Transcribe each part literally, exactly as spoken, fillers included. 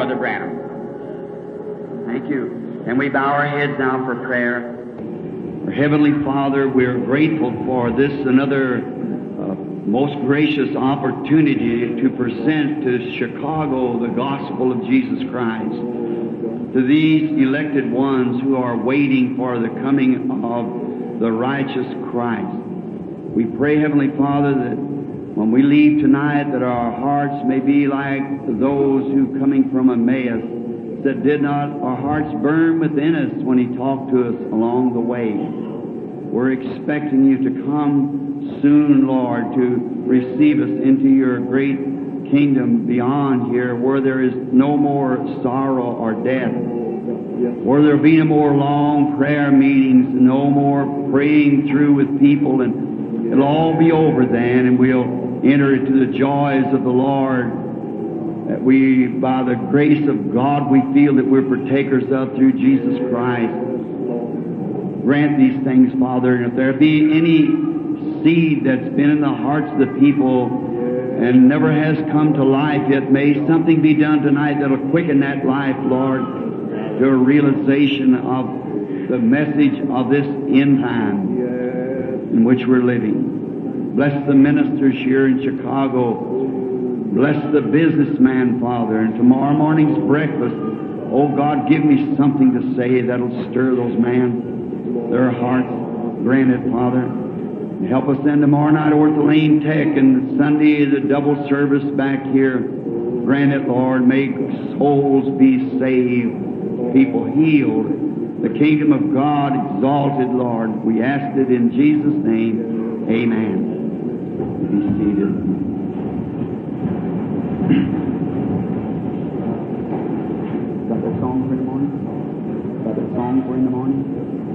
Brother Branham. Thank you. And we bow our heads now for prayer. Our Heavenly Father, we're grateful for this another uh, most gracious opportunity to present to Chicago the gospel of Jesus Christ, to these elected ones who are waiting for the coming of the righteous Christ. We pray, Heavenly Father, that when we leave tonight, that our hearts may be like those who, coming from Emmaus, that did not our hearts burn within us when He talked to us along the way. We're expecting You to come soon, Lord, to receive us into Your great kingdom beyond here, where there is no more sorrow or death, where there be no more long prayer meetings, no more praying through with people, and it'll all be over then, and we'll enter into the joys of the Lord that we, by the grace of God, we feel that we're partakers of through Jesus Christ. Grant these things, Father, and if there be any seed that's been in the hearts of the people and never has come to life yet, may something be done tonight that'll quicken that life, Lord, to a realization of the message of this end time in which we're living. Bless the ministers here in Chicago. Bless the businessman, Father, and tomorrow morning's breakfast, oh God, give me something to say that'll stir those men, their hearts. Grant it, Father. And help us then tomorrow night over at the Lane Tech, and Sunday the double service back here. Grant it, Lord. Make souls be saved, people healed, the kingdom of God exalted, Lord. We ask it in Jesus' name. Amen. Be seated. Got that song for in the morning? Got that song for in the morning?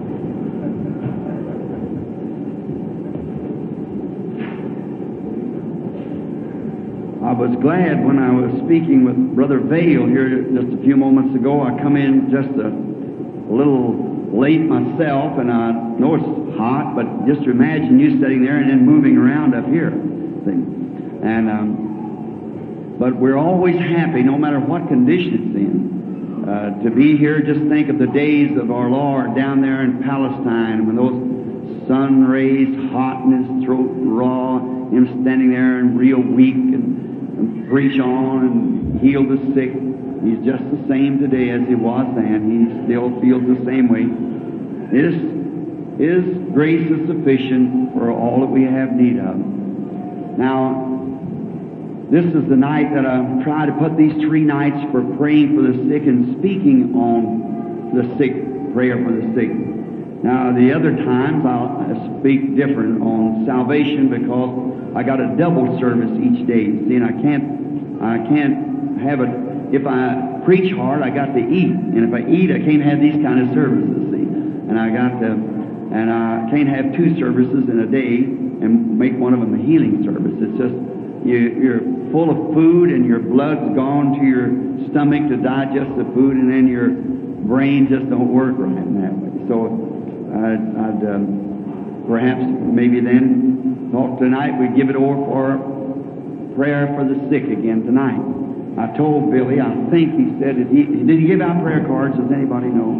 I was glad when I was speaking with Brother Vail here just a few moments ago. I come in just a, a little late myself, and I know it's hot, but just imagine you sitting there and then moving around up here. And um, But we're always happy, no matter what condition it's in, uh, to be here. Just think of the days of our Lord down there in Palestine, when those sun rays hot and His throat raw, Him standing there and real weak, and, and preach on and heal the sick. He's just the same today as He was then. He still feels the same way. His, His grace is sufficient for all that we have need of. Now, this is the night that I try to put these three nights for praying for the sick and speaking on the sick, prayer for the sick. Now, the other times I'll speak different on salvation, because I got a double service each day. See, and I can't, I can't have a, if I preach hard, I got to eat. And if I eat, I can't have these kind of services, see. And I got to, and I can't have two services in a day and make one of them a healing service. It's just, You, you're full of food, and your blood's gone to your stomach to digest the food, and then your brain just don't work right in that way. So I'd, I'd um, perhaps maybe then thought tonight we'd give it over for prayer for the sick again tonight. I told Billy, I think he said, did he, did he give out prayer cards? Does anybody know?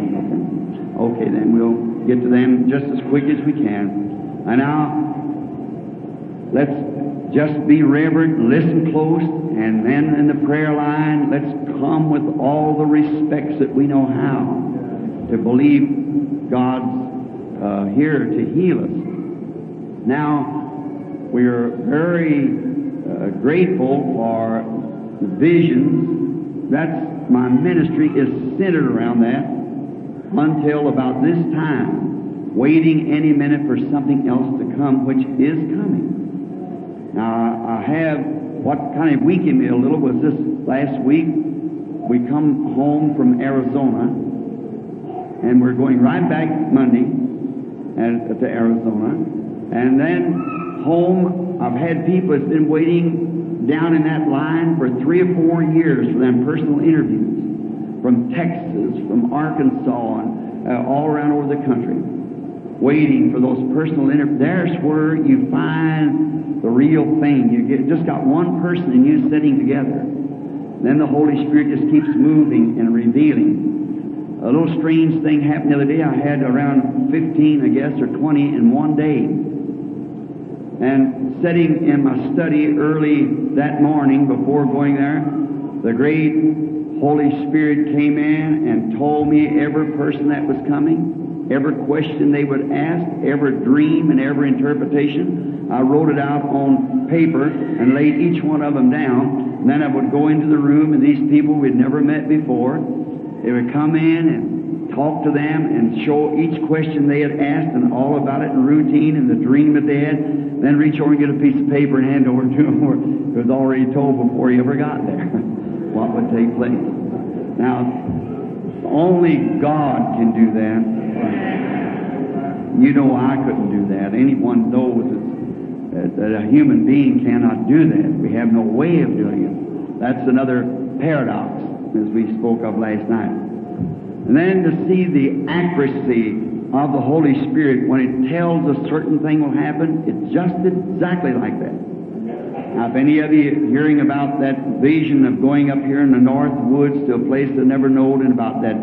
Oh, okay. Okay, then we'll get to them just as quick as we can. And now, let's just be reverent, listen close, and then in the prayer line, let's come with all the respects that we know how to believe God's uh, here to heal us. Now, we are very uh, grateful for the visions. That's my ministry is centered around that until about this time, waiting any minute for something else to come, which is coming. Now, I have, what kind of weakened me a little was this last week. We come home from Arizona, and we're going right back Monday and, to Arizona. And then home, I've had people that's been waiting down in that line for three or four years for them personal interviews from Texas, from Arkansas, and uh, all around over the country, waiting for those personal interviews. There's where you find the real thing. You get, just got one person and you sitting together. Then the Holy Spirit just keeps moving and revealing. A little strange thing happened the other day. I had around fifteen, I guess, or twenty in one day. And sitting in my study early that morning before going there, the great Holy Spirit came in and told me every person that was coming, every question they would ask, every dream and every interpretation. I wrote it out on paper and laid each one of them down. And then I would go into the room, and these people we'd never met before, they would come in and talk to them and show each question they had asked and all about it and routine and the dream that they had. Then reach over and get a piece of paper and hand over to them where it was already told before he ever got there what would take place. Now, only God can do that. You know I couldn't do that. Anyone knows that, that a human being cannot do that. We have no way of doing it. That's another paradox, as we spoke of last night. And then to see the accuracy of the Holy Spirit when it tells a certain thing will happen, it's just exactly like that. Now, if any of you hearing about that vision of going up here in the north woods to a place they never known, and about that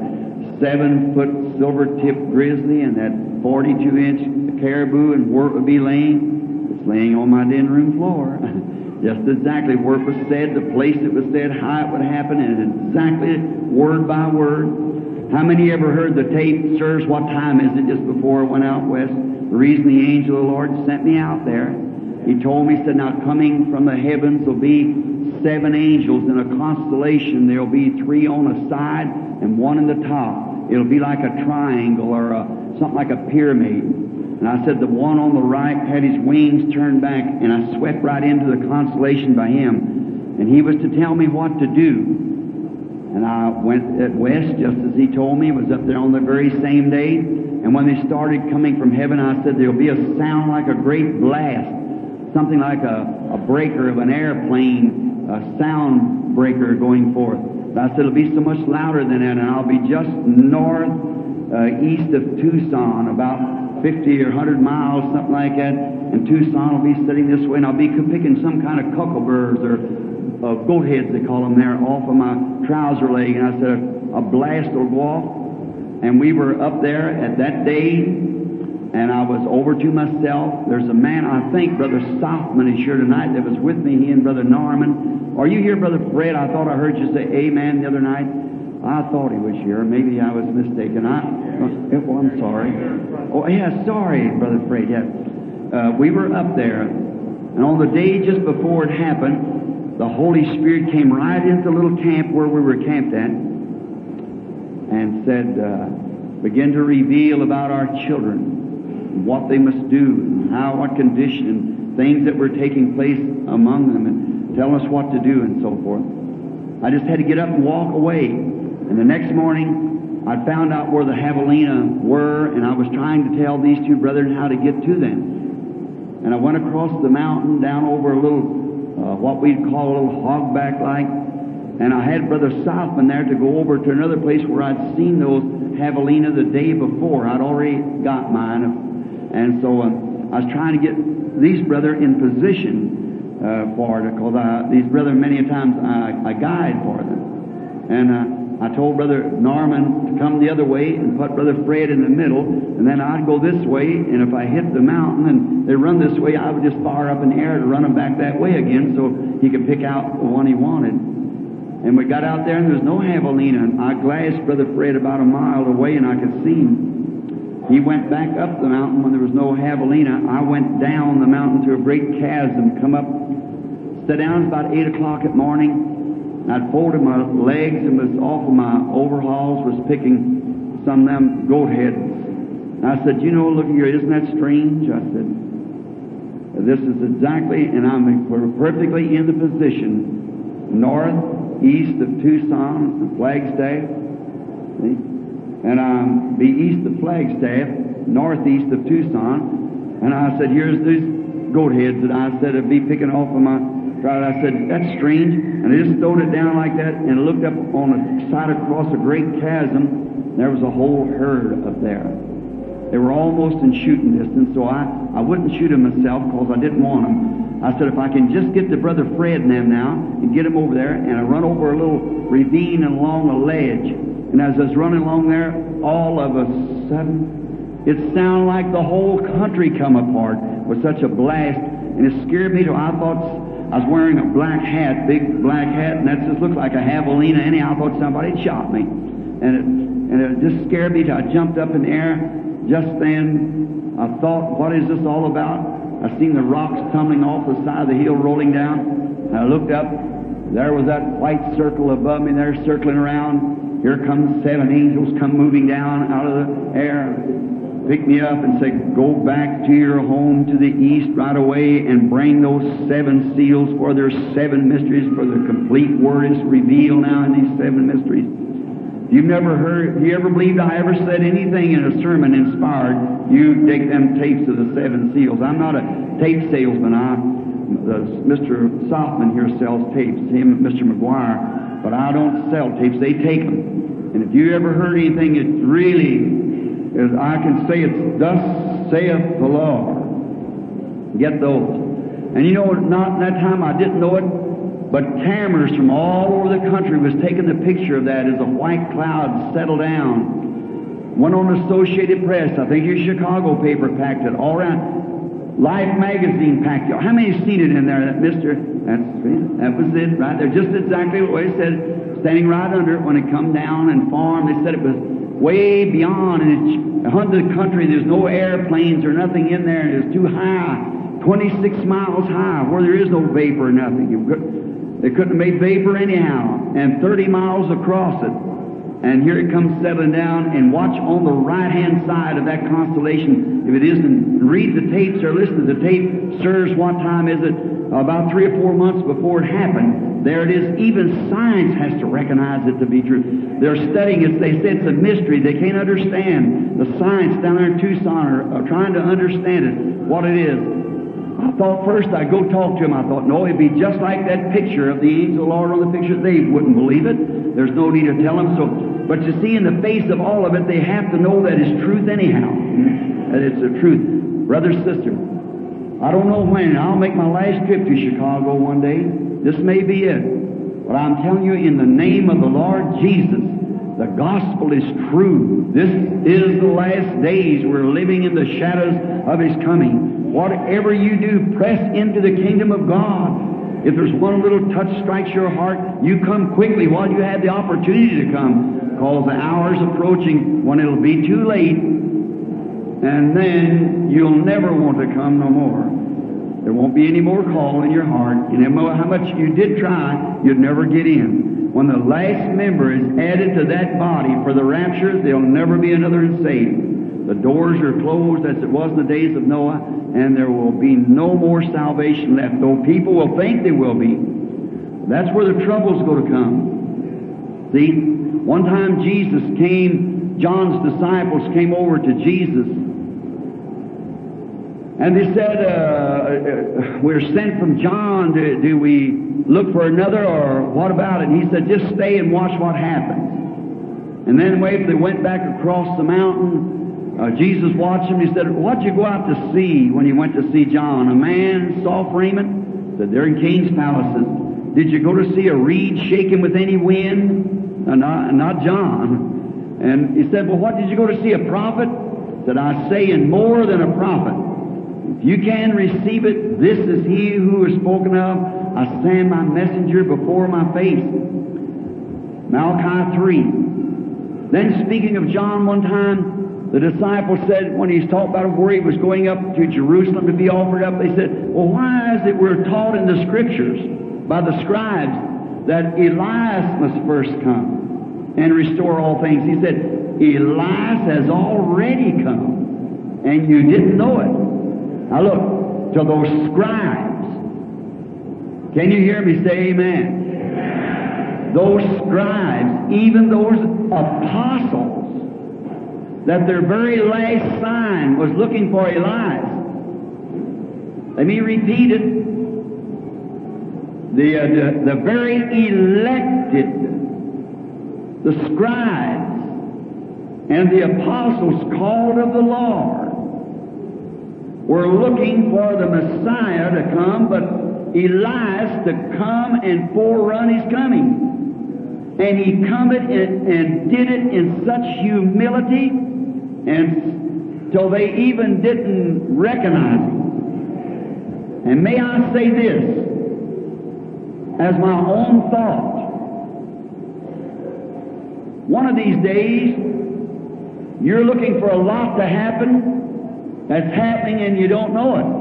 seven-foot silver-tipped grizzly and that forty-two inch caribou and where it would be laying, it's laying on my den room floor. Just exactly where it was said, the place it was said, how it would happen, and exactly word by word. How many ever heard the tape, sirs, what time is it, just before I went out west? The reason the angel of the Lord sent me out there, he told me, he said, now coming from the heavens will be seven angels in a constellation. There'll be three on the side and one in the top. It'll be like a triangle or a, something like a pyramid. And I said the one on the right had his wings turned back, and I swept right into the constellation by him. And he was to tell me what to do. And I went at west just as he told me. Was up there on the very same day. And when they started coming from heaven, I said there'll be a sound like a great blast, something like a, a breaker of an airplane, a sound breaker going forth. But I said it'll be so much louder than that, and I'll be just north, uh, east of Tucson, about fifty or one hundred miles, something like that. And Tucson will be sitting this way, and I'll be picking some kind of cockleburs or uh, goat heads, they call them there, off of my trouser leg. And I said a blast will go off. And we were up there at that day, and I was over to myself. There's a man, I think Brother Southman is here tonight, that was with me, he and Brother Norman. Are you here, Brother Fred? I thought I heard you say amen the other night. I thought he was here. Maybe I was mistaken. I, oh, I'm sorry. Oh, yeah, sorry, Brother Fred. Yeah. Uh, we were up there, and on the day just before it happened, the Holy Spirit came right into the little camp where we were camped at, and said, uh, begin to reveal about our children, what they must do, and how, what condition, and things that were taking place among them, and tell us what to do, and so forth. I just had to get up and walk away. And the next morning, I found out where the javelina were, and I was trying to tell these two brethren how to get to them. And I went across the mountain, down over a little, uh, what we'd call a little hogback like, and I had Brother Southman there to go over to another place where I'd seen those javelina the day before. I'd already got mine. And so uh, I was trying to get these brethren in position uh, for it, because I, these brethren, many a times, I, I guide for them. And uh, I told Brother Norman to come the other way and put Brother Fred in the middle, and then I'd go this way, and if I hit the mountain and they run this way, I would just fire up in the air to run them back that way again so he could pick out the one he wanted. And we got out there, and there was no javelina. And I glassed Brother Fred about a mile away, and I could see him. He went back up the mountain when there was no javelina. I went down the mountain to a great chasm, come up, sat down about eight o'clock at morning. I'd folded my legs and was off of my overalls, was picking some of them goat heads. And I said, you know, look here, isn't that strange? I said, this is exactly, and I'm perfectly in the position, north, east of Tucson, Flagstaff, see? And I'll be east of Flagstaff, northeast of Tucson. And I said, here's these goat heads that I said I'd be picking off of my trout. I said, that's strange. And I just throwed it down like that and looked up on the side across a great chasm. There was a whole herd up there. They were almost in shooting distance, so I, I wouldn't shoot them myself because I didn't want them. I said, if I can just get to Brother Fred and them now and get him over there, and I run over a little ravine and along a ledge. And as I was running along there, all of a sudden, it sounded like the whole country come apart with such a blast. And it scared me till I thought I was wearing a black hat, big black hat, and that just looked like a javelina. Anyhow, I thought somebody had shot me. And it, and it just scared me till I jumped up in the air. Just then, I thought, what is this all about? I seen the rocks tumbling off the side of the hill, rolling down. And I looked up. There was that white circle above me there, circling around. Here comes seven angels, come moving down out of the air, pick me up and say, go back to your home to the east right away and bring those seven seals, for there's seven mysteries, for the complete word is revealed now in these seven mysteries. You've never heard, you ever believed I ever said anything in a sermon inspired, you take them tapes of the seven seals. I'm not a tape salesman. I, the, Mister Softman here sells tapes, him and Mister McGuire, but I don't sell tapes. They take them. And if you ever heard anything, it really, is, I can say it's thus saith the Lord. Get those. And you know, not that time I didn't know it, but cameras from all over the country was taking the picture of that as a white cloud settled down. One on the Associated Press, I think your Chicago paper packed it all around. Life magazine packed it. How many seen it in there? That Mister That's that was it right there, just exactly what it said. Standing right under it when it come down and formed. They said it was way beyond, and it's under the country. There's no airplanes or nothing in there. It's too high, twenty-six miles high, where there is no vapor or nothing. You could, They couldn't have made vapor anyhow, and thirty miles across it. And here it comes settling down, and watch on the right-hand side of that constellation. If it isn't, read the tapes or listen to the tape. Sirs, what time is it? About three or four months before it happened. There it is. Even science has to recognize it to be true. They're studying it. They say it's a mystery. They can't understand. The science down there in Tucson are, are trying to understand it, what it is. I thought first I'd go talk to him. I thought, no, it'd be just like that picture of the angel of the Lord on the picture. They wouldn't believe it. There's no need to tell them. So, but you see, in the face of all of it, they have to know that it's truth anyhow. That it's the truth. Brother, sister, I don't know when. I'll make my last trip to Chicago one day. This may be it. But I'm telling you, in the name of the Lord Jesus, the gospel is true. This is the last days. We're living in the shadows of His coming. Whatever you do, press into the kingdom of God. If there's one little touch strikes your heart, you come quickly while you have the opportunity to come, because the hour's approaching when it'll be too late, and then you'll never want to come no more. There won't be any more call in your heart. And no matter how much you did try, you'd never get in. When the last member is added to that body for the rapture, there'll never be another saved. The doors are closed as it was in the days of Noah, and there will be no more salvation left, though people will think there will be. That's where the trouble's going to come. See, one time Jesus came, John's disciples came over to Jesus, and they said, uh, we're sent from John. Do, do we look for another, or what about it? And he said, just stay and watch what happens. And then they went back across the mountain. Uh, Jesus watched him. He said, what'd you go out to see when you went to see John? A man, soft raiment? Said, they're in king's palaces. Did you go to see a reed shaking with any wind? Uh, not, not John. And he said, well, what did you go to see? A prophet? Said, I say, and more than a prophet. If you can receive it, this is he who is spoken of. I send my messenger before my face. Malachi three. Then speaking of John one time, the disciples said, when he's talked about where he was going up to Jerusalem to be offered up, they said, well, why is it we're taught in the Scriptures by the scribes that Elias must first come and restore all things? He said, Elias has already come, and you didn't know it. Now look, to those scribes. Can you hear me say amen? Amen. Those scribes, even those apostles, that their very last sign was looking for Elias. Let me repeat it. The, uh, the, the very elected, the scribes and the apostles called of the Lord, were looking for the Messiah to come, but Elias to come and forerun his coming. And he come it and, and did it in such humility, and till they even didn't recognize him. And may I say this as my own thought. One of these days, you're looking for a lot to happen that's happening and you don't know it.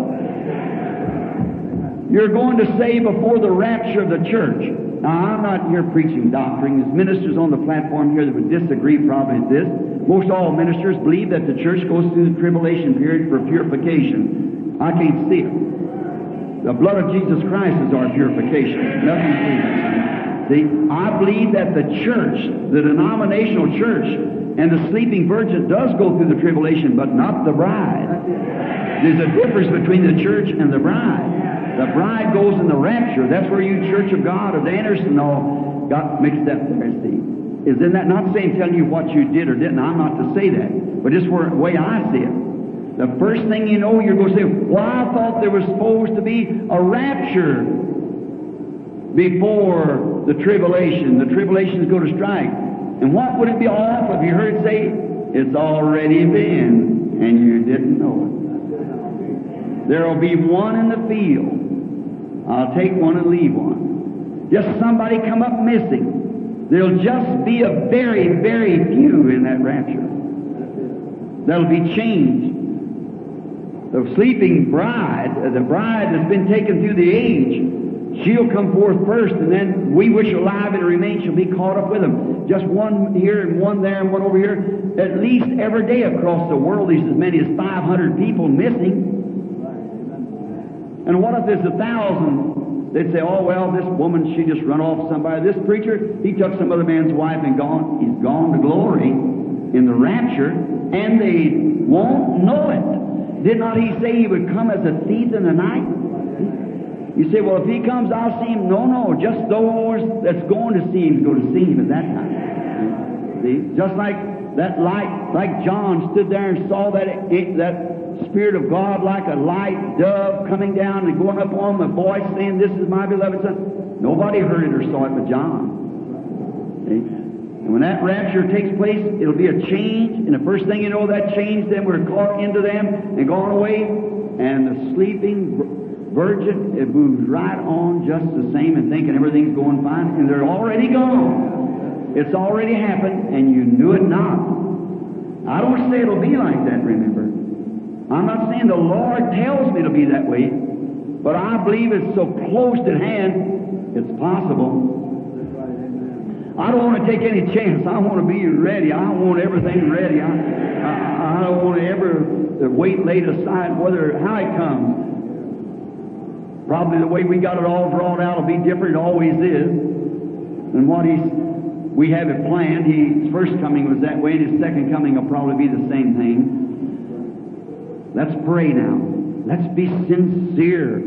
You're going to say before the rapture of the church. Now, I'm not here preaching doctrine. There's ministers on the platform here that would disagree probably with this. Most all ministers believe that the church goes through the tribulation period for purification. I can't see it. The blood of Jesus Christ is our purification. Nothing else. See, I believe that the church, the denominational church, and the sleeping virgin does go through the tribulation, but not the bride. There's a difference between the church and the bride. The bride goes in the rapture. That's where you Church of God or the Anderson all got mixed up there, see. Isn't that not saying, telling you what you did or didn't? I'm not to say that. But just the way I see it. The first thing you know, you're going to say, well, I thought there was supposed to be a rapture before the tribulation. The tribulation is going to strike. And what would it be off if you heard it say, it's already been, and you didn't know it? There will be one in the field. I'll take one and leave one. Just somebody come up missing. There'll just be a very, very few in that rapture. That'll be changed. The sleeping bride, the bride that's been taken through the age, she'll come forth first, and then we which are alive and remain shall be caught up with them. Just one here and one there and one over here. At least every day across the world, there's as many as five hundred people missing. And what if there's a thousand? They'd say, oh, well, this woman, she just run off somebody. This preacher, he took some other man's wife and gone. He's gone to glory in the rapture, and they won't know it. Did not he say he would come as a thief in the night? You say, well, if he comes, I'll see him. No, no, just those that's going to see him go to see him at that time. See? Just like that light, like John stood there and saw that it, that Spirit of God like a light dove coming down and going up on the voice saying, this is my beloved Son. Nobody heard it or saw it but John. See? And when that rapture takes place, it'll be a change. And the first thing you know, that change, then we're caught into them and gone away. And the sleeping virgin, it moves right on just the same and thinking everything's going fine. And they're already gone. It's already happened, and you knew it not. I don't say it'll be like that, remember. I'm not saying the Lord tells me to be that way, but I believe it's so close at hand, it's possible. I don't want to take any chance. I want to be ready. I want everything ready. I, I, I don't want to ever the weight laid aside whether how it comes. Probably the way we got it all drawn out will be different. It always is. And what he's, we have it planned. He, his first coming was that way, and his second coming will probably be the same thing. Let's pray now. Let's be sincere.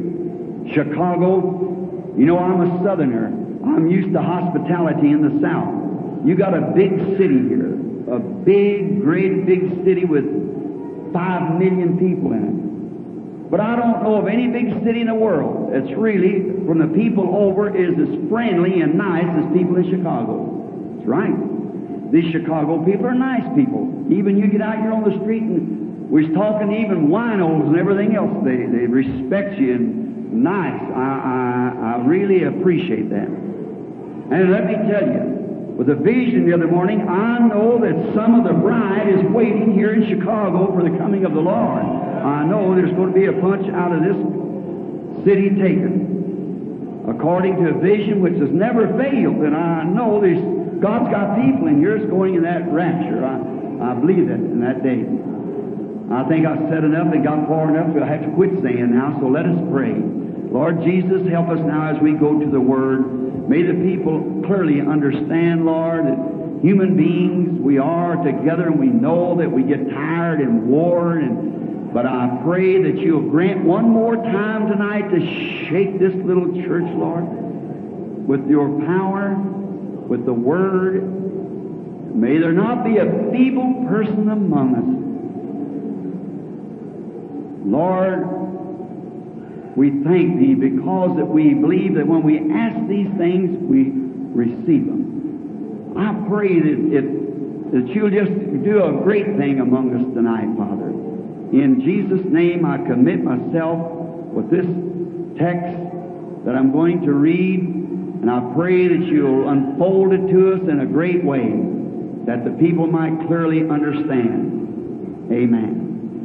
Chicago, you know, I'm a southerner. I'm used to hospitality in the South. You got a big city here. A big, great big city with five million people in it. But I don't know of any big city in the world that's really, from the people over, is as friendly and nice as people in Chicago. That's right. These Chicago people are nice people. Even you get out here on the street and we're talking even winos and everything else. They they respect you and nice. I, I, I really appreciate that. And let me tell you, with a vision the other morning, I know that some of the bride is waiting here in Chicago for the coming of the Lord. I know there's going to be a punch out of this city taken, according to a vision which has never failed. And I know there's God's got people in here that's going in that rapture. I, I believe that in that day. I think I've said enough and got far enough, but I have to quit saying now, so let us pray. Lord Jesus, help us now as we go to the Word. May the people clearly understand, Lord, that human beings, we are together and we know that we get tired and worn, and, but I pray that you'll grant one more time tonight to shake this little church, Lord, with your power, with the Word. May there not be a feeble person among us. Lord, we thank Thee because that we believe that when we ask these things, we receive them. I pray that, it, that You'll just do a great thing among us tonight, Father. In Jesus' name, I commit myself with this text that I'm going to read, and I pray that You'll unfold it to us in a great way, that the people might clearly understand. Amen.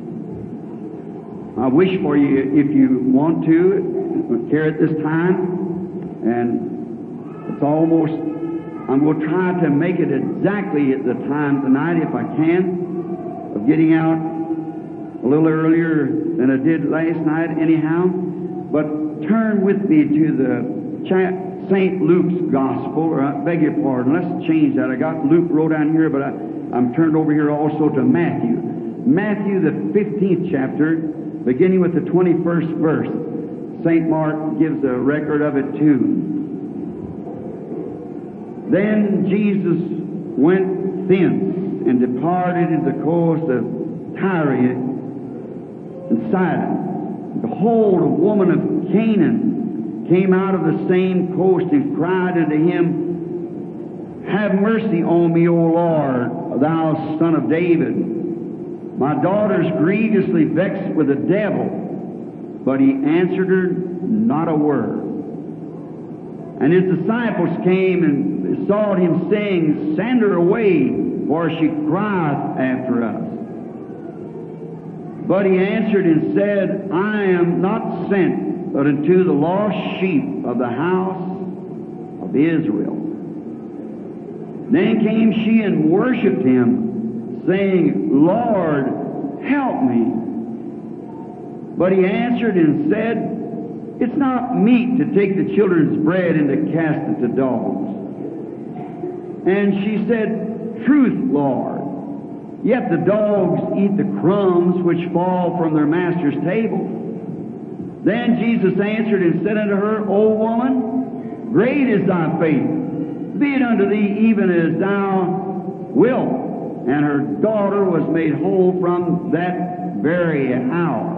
I wish for you, if you want to, care at this time, and it's almost, I'm going to try to make it exactly at the time tonight, if I can, of getting out a little earlier than I did last night anyhow. But turn with me to the Saint Luke's Gospel, or I beg your pardon, let's change that. I got Luke wrote down here, but I, I'm turned over here also to Matthew. Matthew, the fifteenth chapter, beginning with the twenty-first verse. Saint Mark gives a record of it too. Then Jesus went thence and departed into the coast of Tyre and Sidon. Behold, a woman of Canaan came out of the same coast and cried unto Him, Have mercy on me, O Lord, thou Son of David. My daughter is grievously vexed with the devil. But He answered her not a word. And His disciples came and sought Him, saying, Send her away, for she crieth after us. But He answered and said, I am not sent but unto the lost sheep of the house of Israel. Then came she and worshipped Him, saying, Lord, help me. But He answered and said, It's not meet to take the children's bread and to cast it to dogs. And she said, Truth, Lord, yet the dogs eat the crumbs which fall from their master's table. Then Jesus answered and said unto her, O woman, great is thy faith. Be it unto thee even as thou wilt. And her daughter was made whole from that very hour.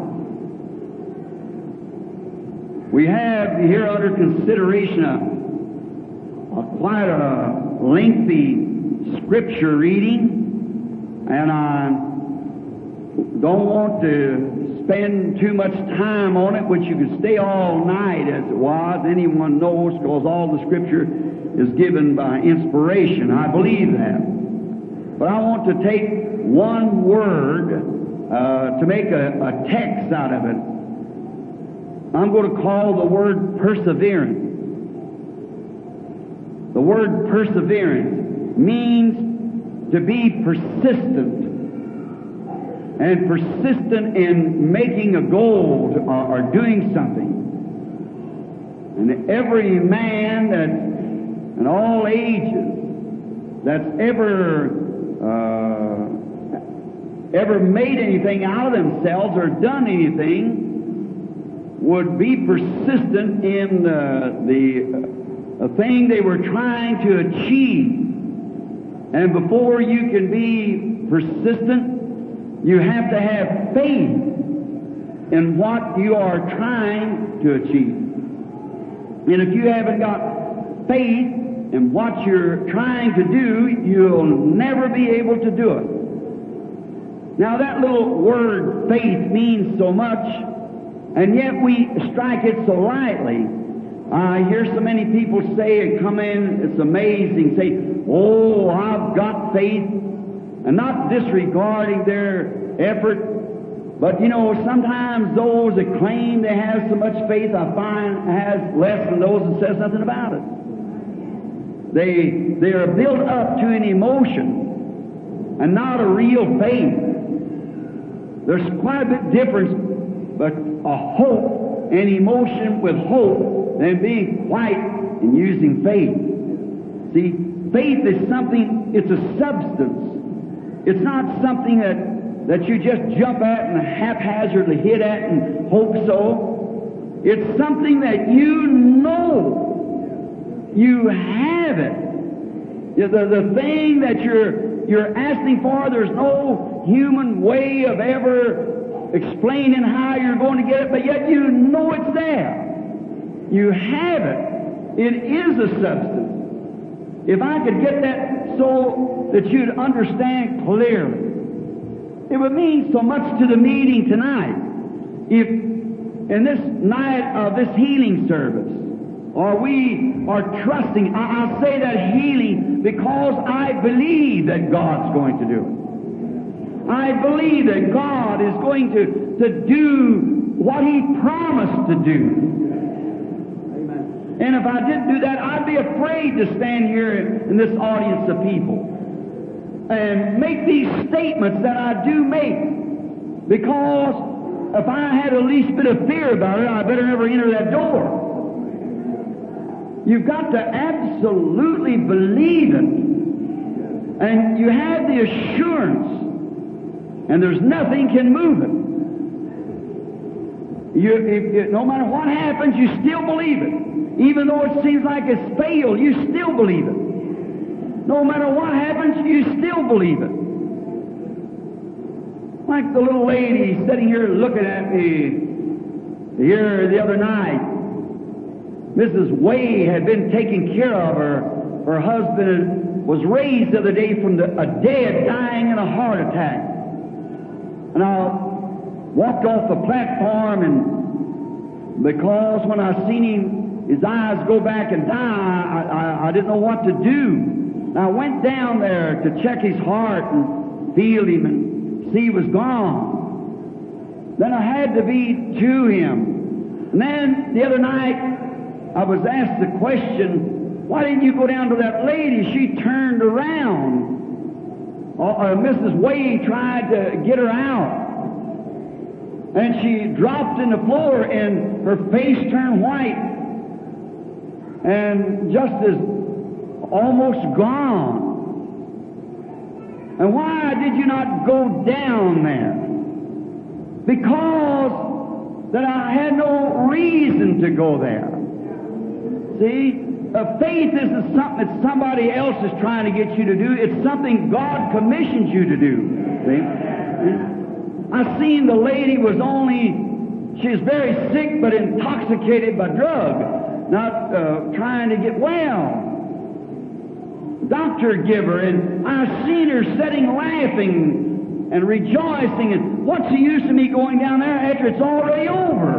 We have here under consideration a, a quite a lengthy scripture reading, and I don't want to spend too much time on it, which you could stay all night as it was. Anyone knows, because all the scripture is given by inspiration. I believe that. But I want to take one word uh, to make a, a text out of it. I'm going to call the word perseverance. The word perseverance means to be persistent, and persistent in making a goal to, or, or doing something. And every man that, in all ages, that's ever uh, ever made anything out of themselves or done anything would be persistent in the, the uh, thing they were trying to achieve. And before you can be persistent, you have to have faith in what you are trying to achieve. And if you haven't got faith in what you're trying to do, you'll never be able to do it. Now that little word faith means so much, and yet we strike it so lightly. I hear so many people say and come in, it's amazing, say, oh, I've got faith, and not disregarding their effort. But, you know, sometimes those that claim they have so much faith, I find has less than those that says nothing about it. They, they are built up to an emotion and not a real faith. There's quite a bit difference, but a hope and emotion with hope than being quiet and using faith. See, faith is something, it's a substance. It's not something that, that you just jump at and haphazardly hit at and hope so. It's something that you know you have it. The, the thing that you're, you're asking for, there's no human way of ever explaining how you're going to get it, but yet you know it's there. You have it. It is a substance. If I could get that so that you'd understand clearly, it would mean so much to the meeting tonight. If in this night of this healing service, or we are trusting, I, I say that healing because I believe that God's going to do it. I believe that God is going to, to do what He promised to do. And if I didn't do that, I'd be afraid to stand here in, in this audience of people and make these statements that I do make, because if I had the least bit of fear about it, I better never enter that door. You've got to absolutely believe it, and you have the assurance, and there's nothing can move it. You, if, if, no matter what happens, you still believe it. Even though it seems like it's failed, you still believe it. No matter what happens, you still believe it. Like the little lady sitting here looking at me here the other night. Missus Way had been taking care of her. Her husband was raised the other day from the, a dead, dying in a heart attack. And I walked off the platform, and because when I seen him, his eyes go back and die, I, I, I didn't know what to do. And I went down there to check his heart and feel him and see he was gone. Then I had to be to him. And then the other night, I was asked the question, why didn't you go down to that lady? She turned around. Uh, uh, Missus Way tried to get her out. And she dropped in the floor, and her face turned white. And just as almost gone. And why did you not go down there? Because that I had no reason to go there. See, a faith isn't something that somebody else is trying to get you to do. It's something God commissions you to do. See? I seen the lady was only, she was very sick but intoxicated by drug, not uh, trying to get well. Doctor give her, and I seen her sitting laughing and rejoicing, and what's the use of me going down there after it's already over?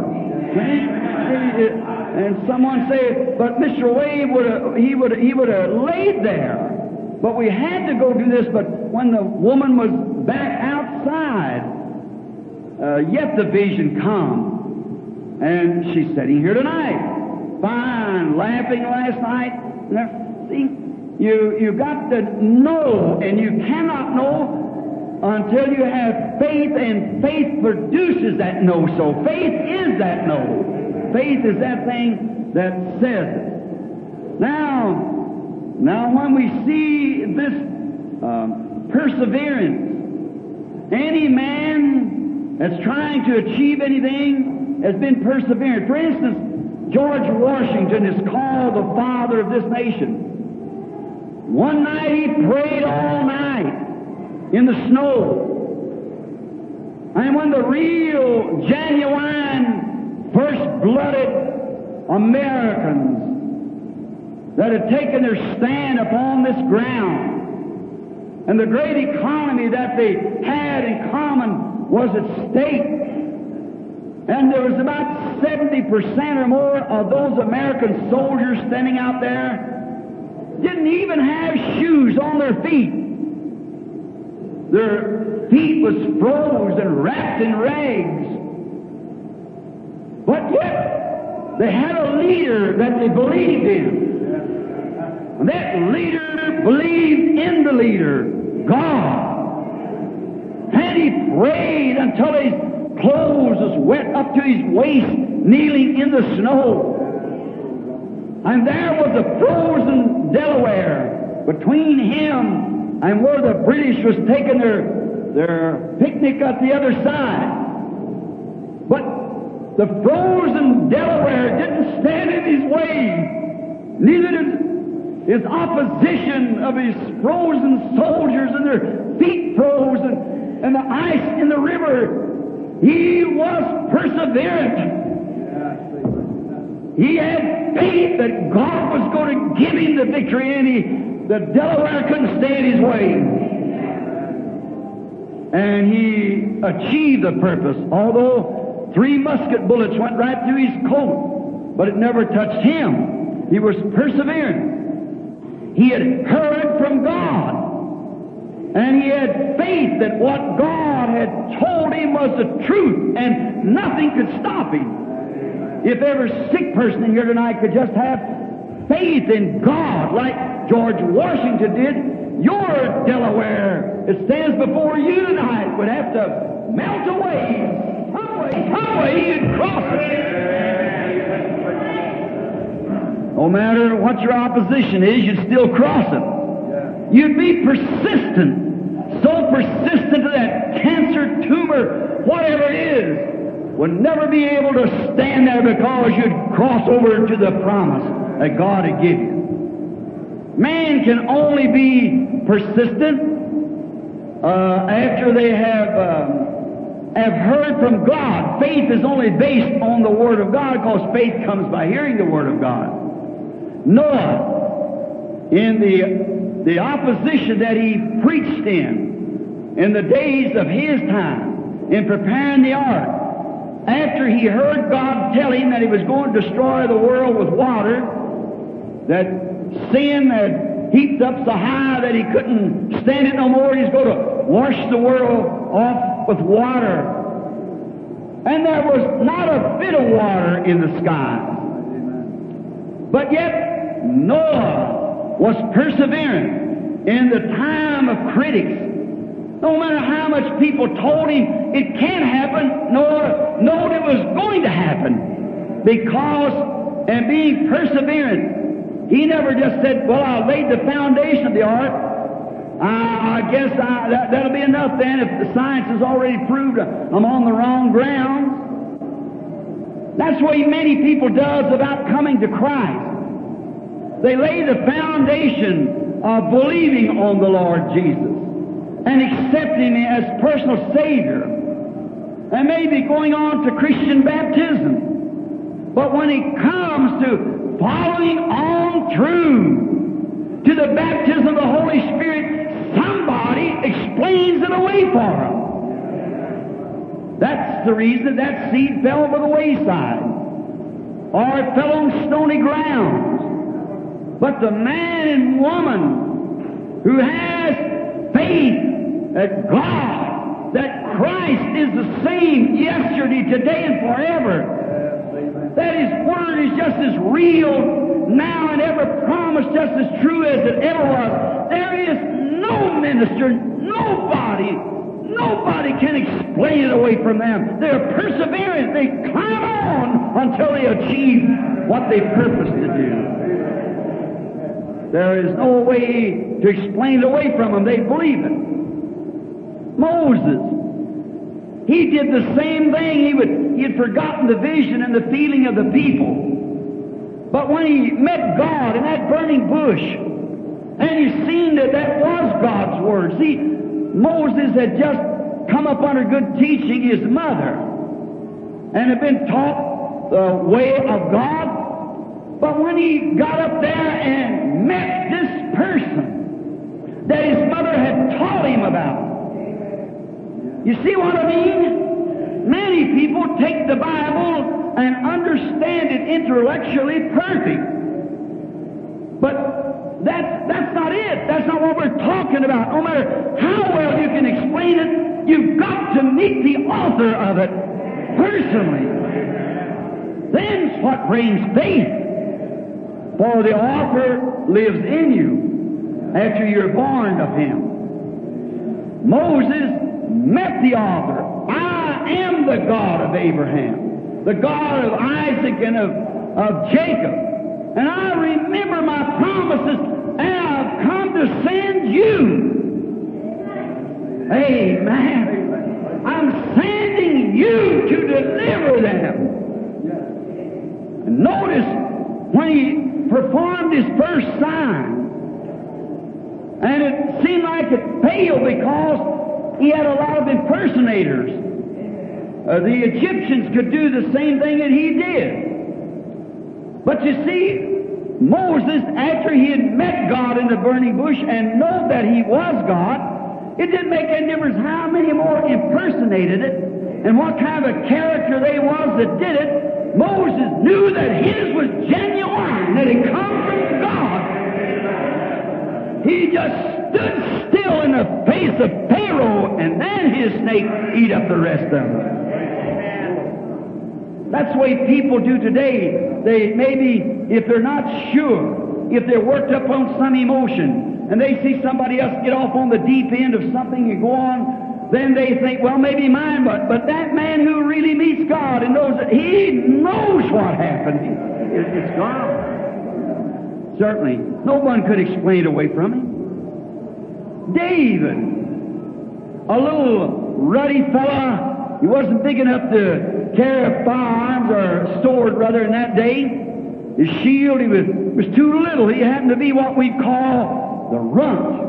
And someone said, but Mister Wade would have, he would he would have laid there. But we had to go do this. But when the woman was back outside, uh, yet the vision come, and she's sitting here tonight, fine, laughing last night. See. You, you've got to know, and you cannot know until you have faith, and faith produces that know. So faith is that know. Faith is that thing that says it. Now, now when we see this um, perseverance, any man that's trying to achieve anything has been persevering. For instance, George Washington is called the father of this nation. One night he prayed all night in the snow. And when the real, genuine, first-blooded Americans that had taken their stand upon this ground, and the great economy that they had in common was at stake, and there was about seventy percent or more of those American soldiers standing out there didn't even have shoes on their feet. Their feet was froze and wrapped in rags. But yet, they had a leader that they believed in. And that leader believed in the leader, God. And he prayed until his clothes was wet up to his waist, kneeling in the snow. And there was the frozen Delaware between him and where the British was taking their, their picnic at the other side. But the frozen Delaware didn't stand in his way. Neither did his opposition of his frozen soldiers and their feet frozen and the ice in the river He was perseverant. He had faith that God was going to give him the victory, and he, the Delaware couldn't stay in his way. And he achieved the purpose, although three musket bullets went right through his coat, but it never touched him. He was persevering. He had heard from God, and he had faith that what God had told him was the truth, and nothing could stop him. If every sick person in here tonight could just have faith in God like George Washington did, your Delaware that stands before you tonight would have to melt away, some way, some way you'd cross it. No matter what your opposition is, you'd still cross it. You'd be persistent, so persistent to that cancer, tumor, whatever it is, would never be able to stand there because you'd cross over to the promise that God had given you. Man can only be persistent uh, after they have um, have heard from God. Faith is only based on the Word of God, because faith comes by hearing the Word of God. Noah, in the the opposition that he preached in, in the days of his time, in preparing the ark, after he heard God tell him that he was going to destroy the world with water, that sin had heaped up so high that he couldn't stand it no more, he's going to wash the world off with water. And there was not a bit of water in the sky. But yet, Noah was persevering in the time of critics. No matter how much people told him it can't happen, Noah knew it was going to happen. Because, and being perseverant, he never just said, well, I laid the foundation of the ark. I, I guess I, that, that'll be enough then if the science has already proved I'm on the wrong ground. That's what many people does about coming to Christ. They lay the foundation of believing on the Lord Jesus and accepting Him as personal Savior, and maybe going on to Christian baptism. But when it comes to following on through to the baptism of the Holy Spirit, somebody explains it away for them. That's the reason that seed fell over the wayside, or it fell on stony ground. But the man and woman who has faith that God, that Christ is the same yesterday, today, and forever, that His Word is just as real now and ever promised, just as true as it ever was. There is no minister, nobody, nobody can explain it away from them. They're perseverant. They climb on until they achieve what they purpose to do. There is no way to explain it away from them. They believe it. Moses, he did the same thing. He would, he had forgotten the vision and the feeling of the people. But when he met God in that burning bush, and he seen that that was God's Word. See, Moses had just come up under good teaching, his mother, and had been taught the way of God. But when he got up there and met this person that his mother had taught him about, you see what I mean? Many people take the Bible and understand it intellectually perfect. But that's, that's not it. That's not what we're talking about. No matter how well you can explain it, you've got to meet the author of it personally. Then's what brings faith. For the author lives in you after you're born of Him. Moses met the author. I am the God of Abraham, the God of Isaac and of, of Jacob. And I remember my promises, and I've come to send you. Amen. I'm sending you to deliver them. And notice when he performed his first sign, and it seemed like it failed because he had a lot of impersonators. uh, the Egyptians could do the same thing that he did. But you see, Moses, after he had met God in the burning bush and known that he was God, it didn't make any difference how many more impersonated it and what kind of a character they was that did it. Moses knew that his was genuine, that it come from God. He just stood still in the face of Pharaoh, and then his snake eat up the rest of them. That's the way people do today. They maybe, if they're not sure, if they're worked up on some emotion, and they see somebody else get off on the deep end of something and go on, then they think, well, maybe mine, but, but that man who really meets God and knows that he knows what happened, it, it's God. Certainly, no one could explain it away from him. David, a little ruddy fella, he wasn't big enough to carry firearms or a sword, rather, in that day. His shield, he was, was too little. He happened to be what we call the runt.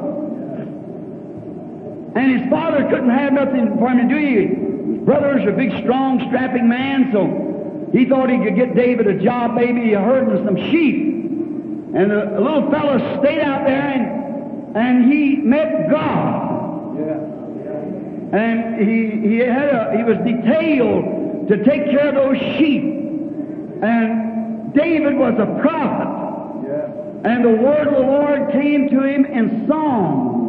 And his father couldn't have nothing for him to do. His brothers are a big, strong, strapping man, so he thought he could get David a job, maybe herding some sheep. And the, the little fellow stayed out there, and, and he met God. Yeah. And he, he, had a, he was detailed to take care of those sheep. And David was a prophet. Yeah. And the word of the Lord came to him in songs.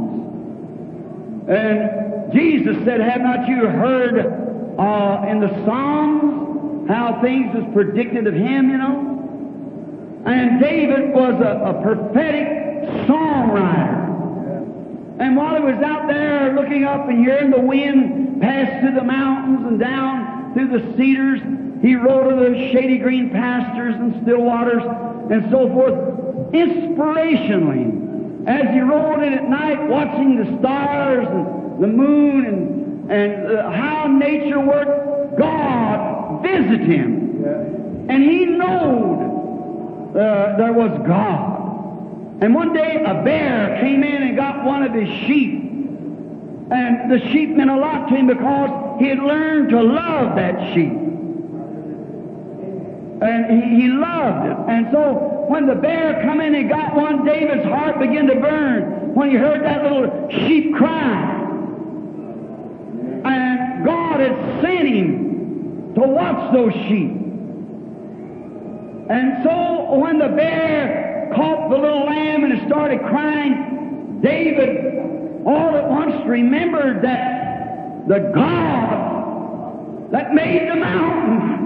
And Jesus said, have not you heard uh, in the Psalms how things was predicted of him, you know? And David was a, a prophetic songwriter. And while he was out there looking up and hearing the wind pass through the mountains and down through the cedars, he rode to the shady green pastures and still waters and so forth, inspirationally. As he rode in at night, watching the stars and the moon and, and uh, how nature worked, God visited him. Yeah. And he knowed uh, there was God. And one day a bear came in and got one of his sheep. And the sheep meant a lot to him because he had learned to love that sheep. And he, he loved it. And so when the bear come in and got one, David's heart began to burn when he heard that little sheep cry. And God had sent him to watch those sheep. And so when the bear caught the little lamb and it started crying, David all at once remembered that the God that made the mountain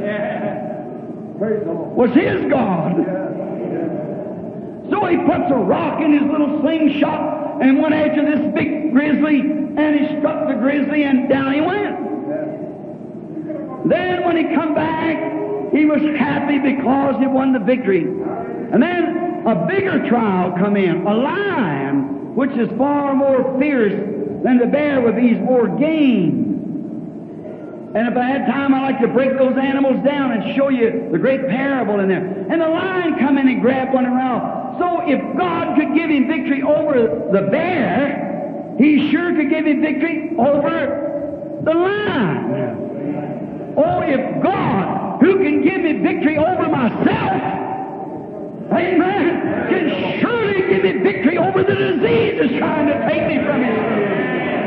was his God. So he puts a rock in his little slingshot and went after this big grizzly, and he struck the grizzly, and down he went. Then when he come back, he was happy because he won the victory. And then a bigger trial come in, a lion, which is far more fierce than the bear, with these more game. And if I had time, I'd like to break those animals down and show you the great parable in there. And the lion come in and grabbed one around. So if God could give him victory over the bear, he sure could give him victory over the lion. Oh, if God, who can give me victory over myself, amen, can surely give me victory over the disease that's trying to take me from his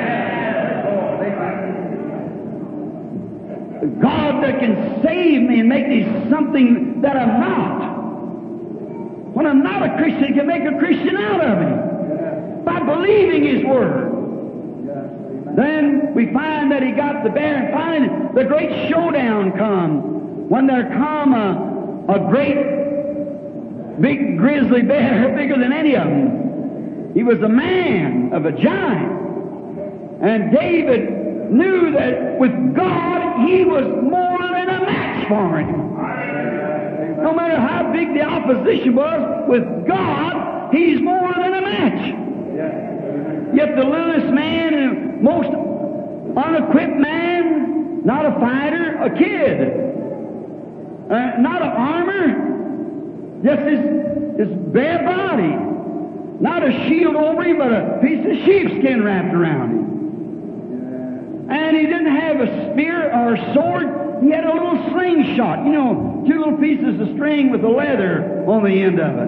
God that can save me and make me something that I'm not. When I'm not a Christian, He can make a Christian out of me by believing His Word. Then we find that He got the bear, and finally the great showdown come. When there come a, a great big grizzly bear, bigger than any of them. He was a man of a giant. And David knew that with God, he was more than a match for him. No matter how big the opposition was, with God, he's more than a match. Yet the littlest man and most unequipped man, not a fighter, a kid, uh, not an armor, just his, his bare body, not a shield over him, but a piece of sheepskin wrapped around him. And he didn't have a spear or a sword. He had a little slingshot. You know, two little pieces of string with the leather on the end of it.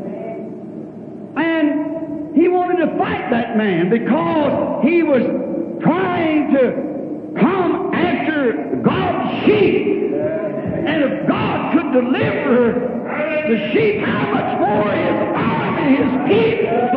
And he wanted to fight that man because he was trying to come after God's sheep. And if God could deliver the sheep, how much more his army, his people?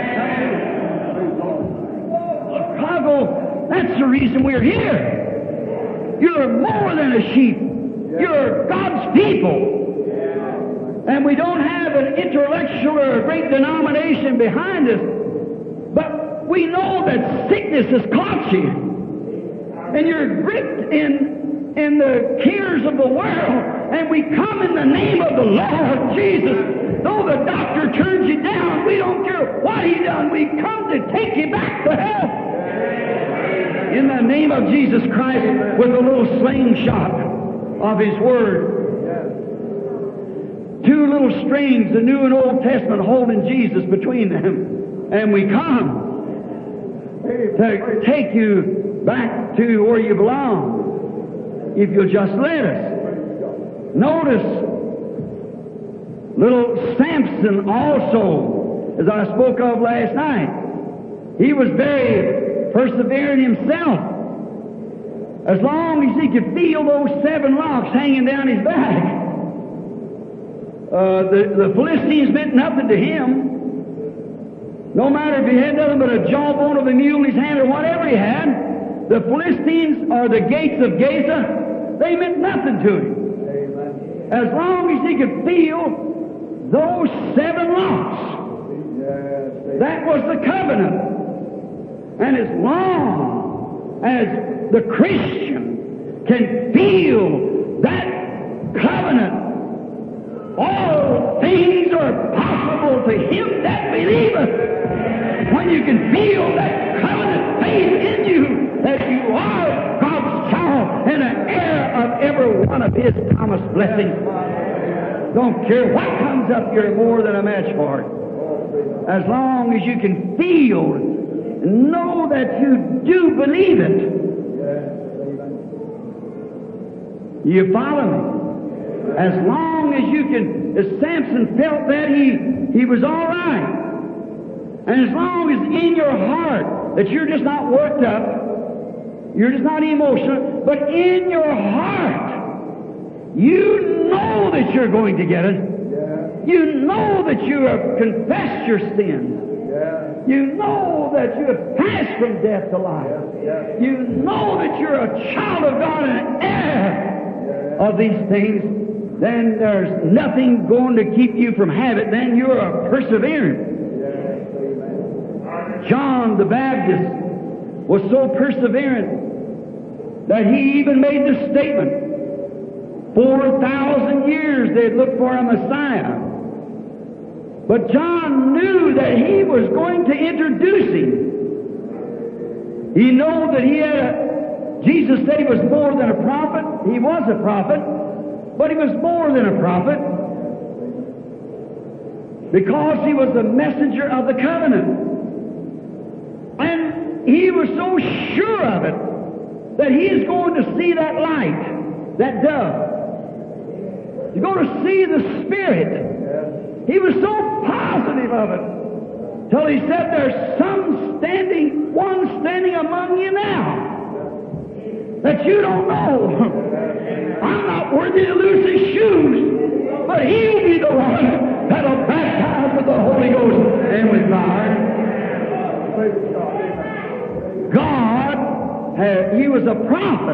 Chicago, that's the reason we're here. You're more than a sheep. You're God's people. And we don't have an intellectual or a great denomination behind us, but we know that sickness has caught you. And you're gripped in, in the cares of the world. And we come in the name of the Lord Jesus. Though the doctor turns you down, we don't care what he done. We come to take you back to health. In the name of Jesus Christ, with a little slingshot of His Word. Two little strings, the New and Old Testament, holding Jesus between them. And we come to take you back to where you belong, if you'll just let us. Notice, little Samson also, as I spoke of last night, he was very persevering himself. As long as he could feel those seven locks hanging down his back, uh, the, the Philistines meant nothing to him. No matter if he had nothing but a jawbone of a mule in his hand or whatever he had, the Philistines or the gates of Gaza, they meant nothing to him. As long as he could feel those seven locks. That was the covenant. And as long as the Christian can feel that covenant, all things are possible to him that believeth. When you can feel that covenant faith in you, that you are God's child and an heir of every one of His promised blessings. Don't care what comes up, you're more than a match for it. As long as you can feel and know that you do believe it. You follow me? As long as you can, as Samson felt that, he, he was all right. And as long as in your heart that you're just not worked up, you're just not emotional, but in your heart, you know that you're going to get it. Yeah. You know that you have confessed your sins. Yeah. You know that you have passed from death to life. Yeah. You know that you're a child of God and an heir of these things. Then there's nothing going to keep you from having it. Then you're a perseverant. John the Baptist was so perseverant that he even made the statement, four thousand years they'd looked for a Messiah. But John knew that he was going to introduce him. He knew that he had a, Jesus said he was more than a prophet. He was a prophet, but he was more than a prophet because he was the messenger of the covenant. And he was so sure of it that he is going to see that light, that dove. He's going to see the Spirit. He was so positive of it till he said, there's some standing, one standing among you now that you don't know. I'm not worthy to loose his shoes, but he'll be the one that'll baptize with the Holy Ghost and with fire. God, had, he was a prophet,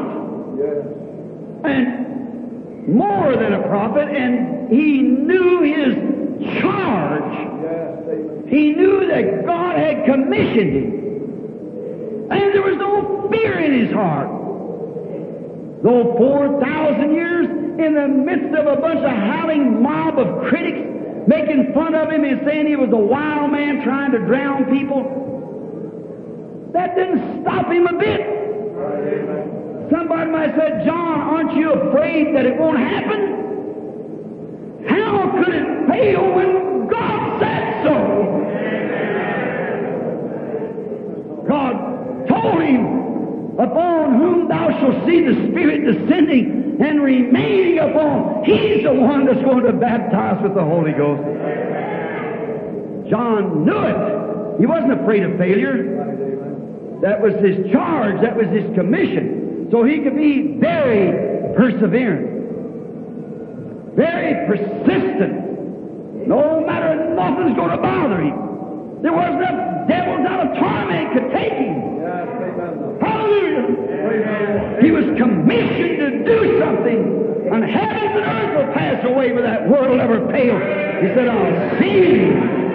and more than a prophet, and he knew his charge. He knew that God had commissioned him, and there was no fear in his heart. Though four thousand years in the midst of a bunch of howling mob of critics making fun of him and saying he was a wild man trying to drown people, that didn't stop him a bit. Somebody might have said, John, aren't you afraid that it won't happen? How could it fail when God said so? God told him, upon shall see the Spirit descending and remaining upon. He's the one that's going to baptize with the Holy Ghost. John knew it. He wasn't afraid of failure. That was his charge. That was his commission. So he could be very perseverant, very persistent. No matter, nothing's going to bother him. There wasn't a devil out of torment could take him. Hallelujah. He was commissioned to do something. And heavens and earth will pass away, but that word will never fail. He said, I'll see you.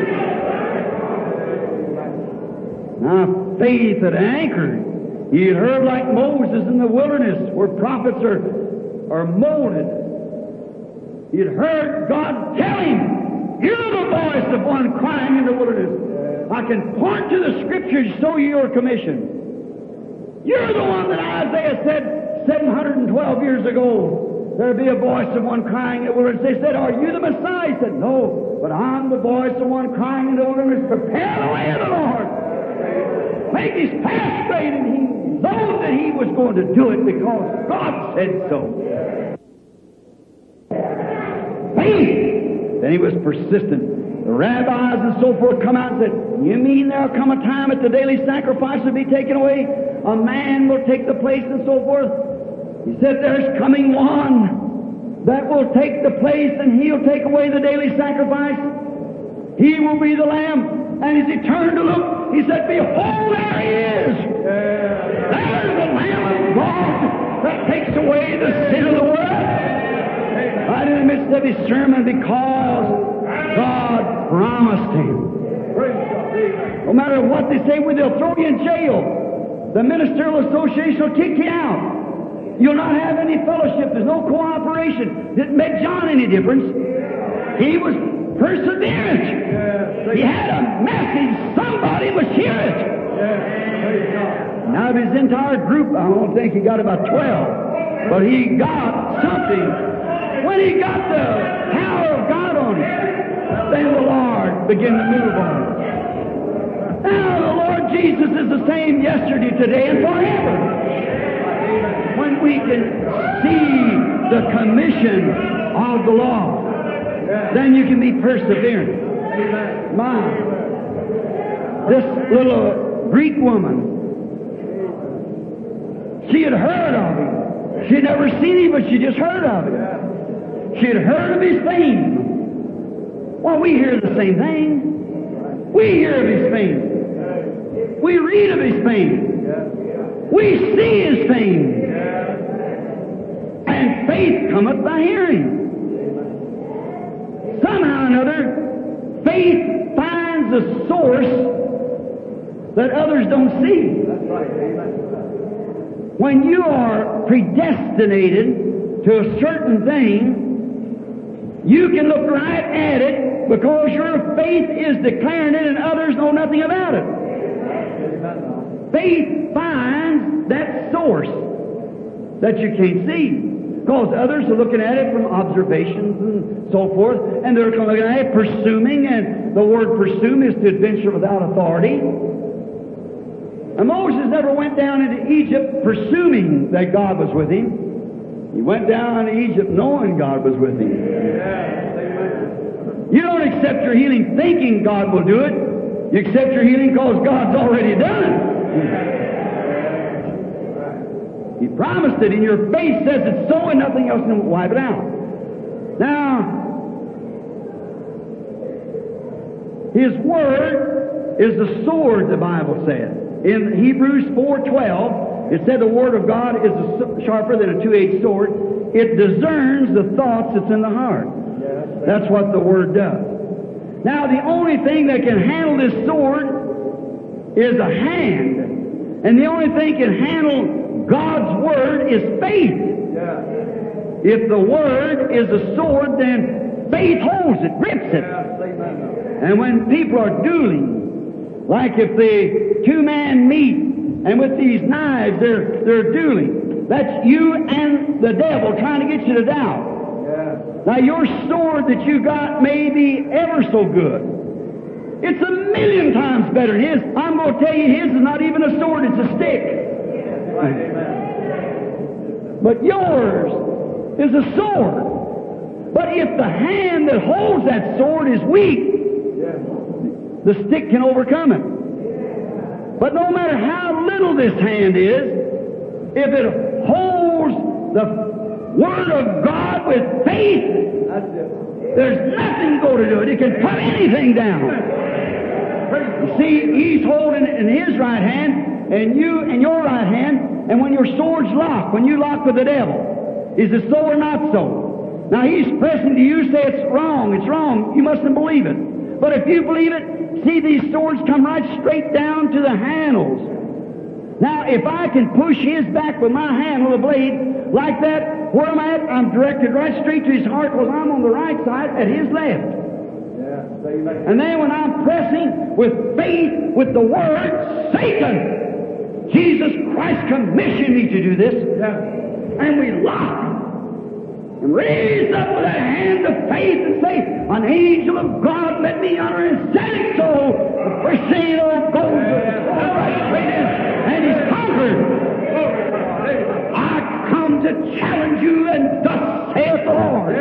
Now, faith had anchored. He had heard like Moses in the wilderness, where prophets are, are molded. He had heard God tell him, you're the voice of one crying in the wilderness. I can point to the Scriptures to show you your commission. You're the one that Isaiah said seven hundred twelve years ago, there'll be a voice of one crying in the wilderness. They said, are you the Messiah? He said, no, but I'm the voice of one crying in the wilderness. Prepare the way of the Lord. Make his path straight. And he knew that he was going to do it because God said so. Faith. Then he was persistent. The rabbis and so forth come out and said, you mean there'll come a time that the daily sacrifice will be taken away? A man will take the place and so forth? He said, there's coming one that will take the place and he'll take away the daily sacrifice. He will be the Lamb. And as he turned to look, he said, behold, there he is. There's the Lamb of God that takes away the sin of the world. Right in the midst of his sermon, because God promised him. No matter what they say, well, they'll throw you in jail. The Ministerial Association will kick you out. You'll not have any fellowship. There's no cooperation. Didn't make John any difference. He was perseverant. He had a message. Somebody must hear it. Now, of his entire group, I don't think he got about twelve, but he got something. When he got the power of God on him, then the Lord began to move on him. Now the Lord Jesus is the same yesterday, today, and forever. When we can see the commission of the law, then you can be perseverant. My, this little Greek woman, she had heard of him. She had never seen him, but she just heard of him. She had heard of his fame. Well, we hear the same thing. We hear of his fame. We read of his fame. We see his fame. And faith cometh by hearing. Somehow or another, faith finds a source that others don't see. When you are predestinated to a certain thing, you can look right at it because your faith is declaring it and others know nothing about it. Faith finds that source that you can't see because others are looking at it from observations and so forth, and they're looking at it presuming, and the word presume is to adventure without authority. And Moses never went down into Egypt presuming that God was with him. He went down to Egypt knowing God was with him. You don't accept your healing thinking God will do it. You accept your healing because God's already done it. He promised it, and your faith says it's so, and nothing else can wipe it out. Now, His Word is the sword, the Bible said. In Hebrews four twelve, it said the Word of God is sharper than a two-edged sword. It discerns the thoughts that's in the heart. That's what the Word does. Now, the only thing that can handle this sword is a hand. And the only thing that can handle God's Word is faith. If the Word is a sword, then faith holds it, grips it. And when people are dueling, like if the two men meet, and with these knives they're, they're dueling, that's you and the devil trying to get you to doubt. Now, your sword that you got may be ever so good. It's a million times better than his. I'm going to tell you, his is not even a sword, it's a stick. But yours is a sword. But if the hand that holds that sword is weak, the stick can overcome it. But no matter how little this hand is, if it holds the Word of God with faith, there's nothing going to do it. It can put anything down. You see, he's holding it in his right hand, and you in your right hand, and when your sword's locked, when you lock with the devil, is it so or not so? Now he's pressing to you, say it's wrong, it's wrong. You mustn't believe it. But if you believe it, see these swords come right straight down to the handles. Now, if I can push his back with my handle of the blade like that, where am I at? I'm directed right straight to his heart because I'm on the right side at his left. Yeah, and then when I'm pressing with faith with the Word, Satan, Jesus Christ commissioned me to do this. Yeah. And we lock and raise up with that hand of faith and say, an angel of God let me honor and said it so. The first thing you know goes right straight in, and he's conquered. I come to challenge you, and thus saith the Lord.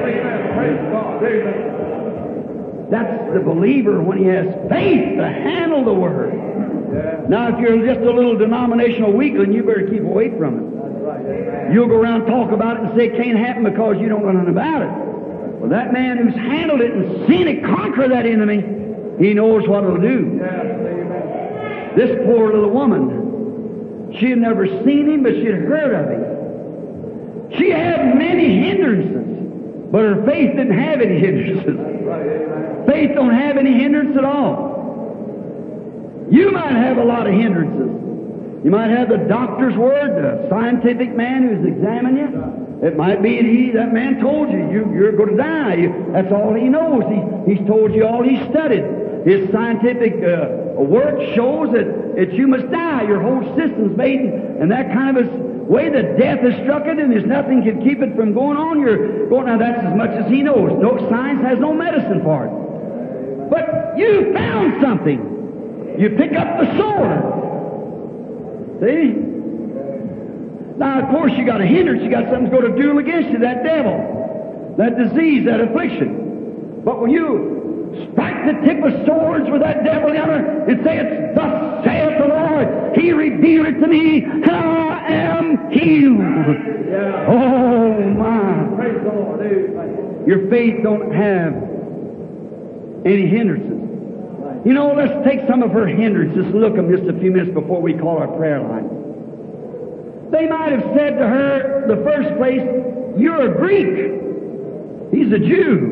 That's the believer when he has faith to handle the Word. Now, if you're just a little denominational weakling, you better keep away from it. You'll go around and talk about it and say it can't happen because you don't know nothing about it. Well, that man who's handled it and seen it conquer that enemy, he knows what it'll do. This poor little woman, she had never seen him, but she had heard of him. She had many hindrances, but her faith didn't have any hindrances. Faith don't have any hindrance at all. You might have a lot of hindrances. You might have the doctor's word, the scientific man who's examining you. It might be that he, that man told you, you you're going to die. You, that's all he knows. He, he's told you all he's studied. His scientific uh, work shows that, that you must die. Your whole system's made in that kind of a way that death has struck it, and there's nothing can keep it from going on. You're going, now that's as much as he knows. No science has no medicine for it. But you found something. You pick up the sword. See? Now, of course, you got a hindrance. You got something going to duel against you, that devil, that disease, that affliction. But when you strike the tip of swords with that devil yonder and say, it's thus saith the Lord, he revealed it to me, and I am healed. Yeah. Oh, my. Praise the Lord. Your faith don't have any hindrances. You know, let's take some of her hindrances and look at them just a few minutes before we call our prayer line. They might have said to her, the first place, you're a Greek. He's a Jew.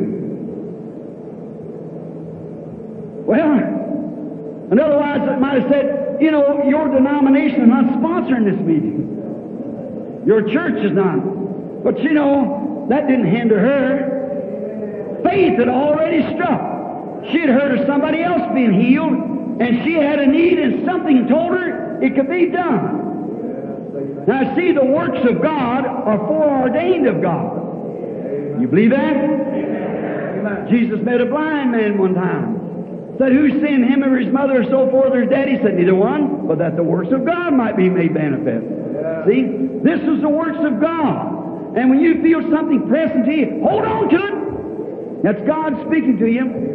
Well, and otherwise it might have said, you know, your denomination is not sponsoring this meeting. Your church is not. But you know, that didn't hinder her. Faith had already struck. She had heard of somebody else being healed, and she had a need, and something told her it could be done. Now, see, the works of God are foreordained of God. You believe that? Jesus met a blind man one time. Said, who sinned, him or his mother or so forth or his daddy? Said, neither one, but that the works of God might be made manifest. See, this is the works of God. And when you feel something pressing to you, hold on to it. That's God speaking to you.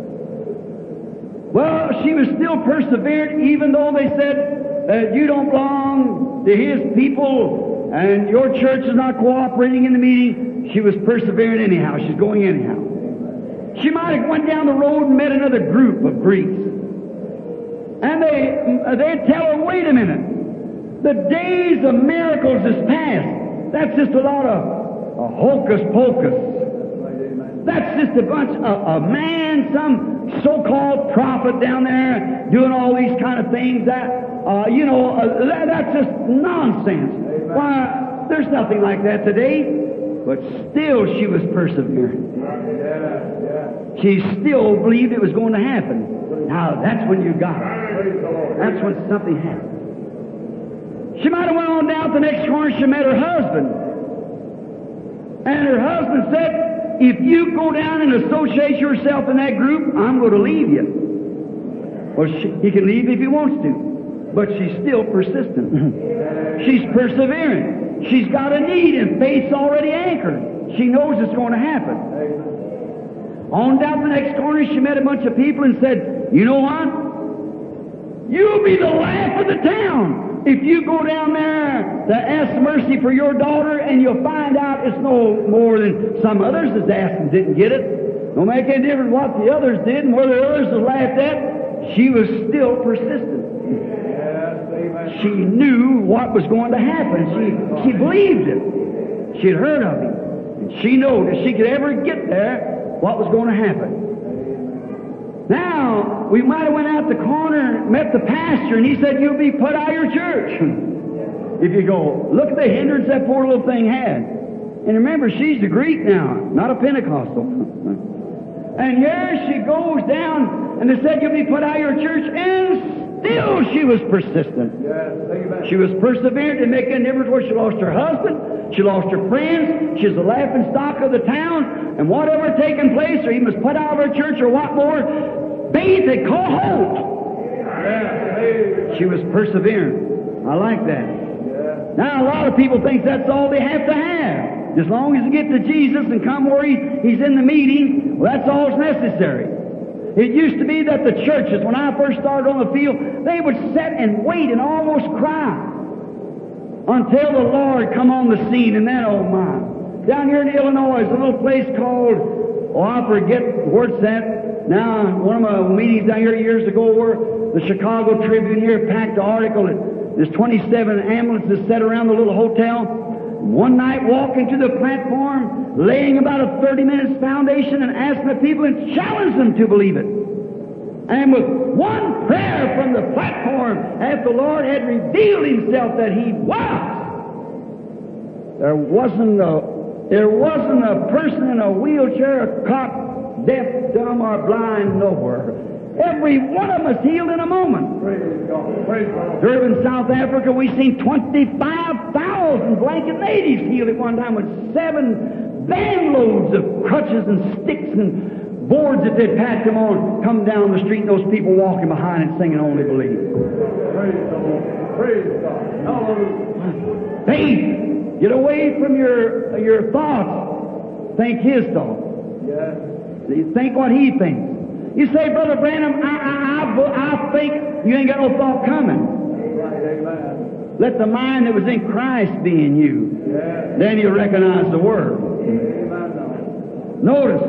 Well, she was still persevered, even though they said that you don't belong to His people and your church is not cooperating in the meeting. She was persevering anyhow. She's going anyhow. She might have went down the road and met another group of Greeks. And they, they'd tell her, wait a minute. The days of miracles is past. That's just a lot of uh, hocus pocus. That's just a bunch of a man, some so-called prophet down there doing all these kind of things. That, uh, you know, uh, that, that's just nonsense. Why, there's nothing like that today. But still she was persevering. She still believed it was going to happen. Now, that's when you got it. That's when something happened. She might have went on down the next corner. She met her husband. And her husband said, if you go down and associate yourself in that group, I'm going to leave you. Well, she, he can leave if he wants to. But she's still persistent. She's persevering. She's got a need, and faith's already anchored. She knows it's going to happen. On down the next corner, she met a bunch of people and said, you know what? You'll be the laugh of the town if you go down there to ask mercy for your daughter, and you'll find out it's no more than some others that's asked and didn't get it. No make any difference what the others did and whether the others was laughed at. She was still persistent. She knew what was going to happen. She, she believed it. She'd heard of it. And she knew if she could ever get there, what was going to happen. Now, we might have went out the corner and met the pastor, and he said, you'll be put out of your church. If you go, look at the hindrance that poor little thing had. And remember, she's a Greek now, not a Pentecostal. And here she goes down, and they said, you'll be put out of your church, and still she was persistent. Yes, she was perseverant in making a difference where she lost her husband, she lost her friends, she's the laughing stock of the town, and whatever taken place, or he was put out of her church, or what more, faith had caught hold. Yes. She was perseverant. I like that. Yes. Now a lot of people think that's all they have to have. As long as you get to Jesus and come where he, he's in the meeting, well, that's all that's necessary. It used to be that the churches, when I first started on the field, they would sit and wait and almost cry until the Lord come on the scene, and then, oh my. Down here in Illinois, there's a little place called, oh, I forget where it's at. Now, one of my meetings down here years ago where the Chicago Tribune here packed an article that there's twenty-seven ambulances set around the little hotel. One night walking to the platform, laying about a thirty minutes foundation and asking the people and challenged them to believe it. And with one prayer from the platform, after the Lord had revealed himself that he was, there wasn't a, there wasn't a person in a wheelchair, a cot, deaf, dumb, or blind nowhere. Every one of them was healed in a moment. Praise God. Praise God. Durban, South Africa, we seen twenty-five thousand blanket natives healed at one time with seven van loads of crutches and sticks and boards that they'd packed them on, come down the street, and those people walking behind and singing Only Believe. Praise the Lord. Praise God. Hallelujah. Faith. Get away from your, your thoughts. Think his thoughts. Yes. Think what he thinks. You say, Brother Branham, I, I, I, I think you ain't got no thought coming. Amen. Let the mind that was in Christ be in you. Yes. Then you'll recognize the Word. Amen. Notice,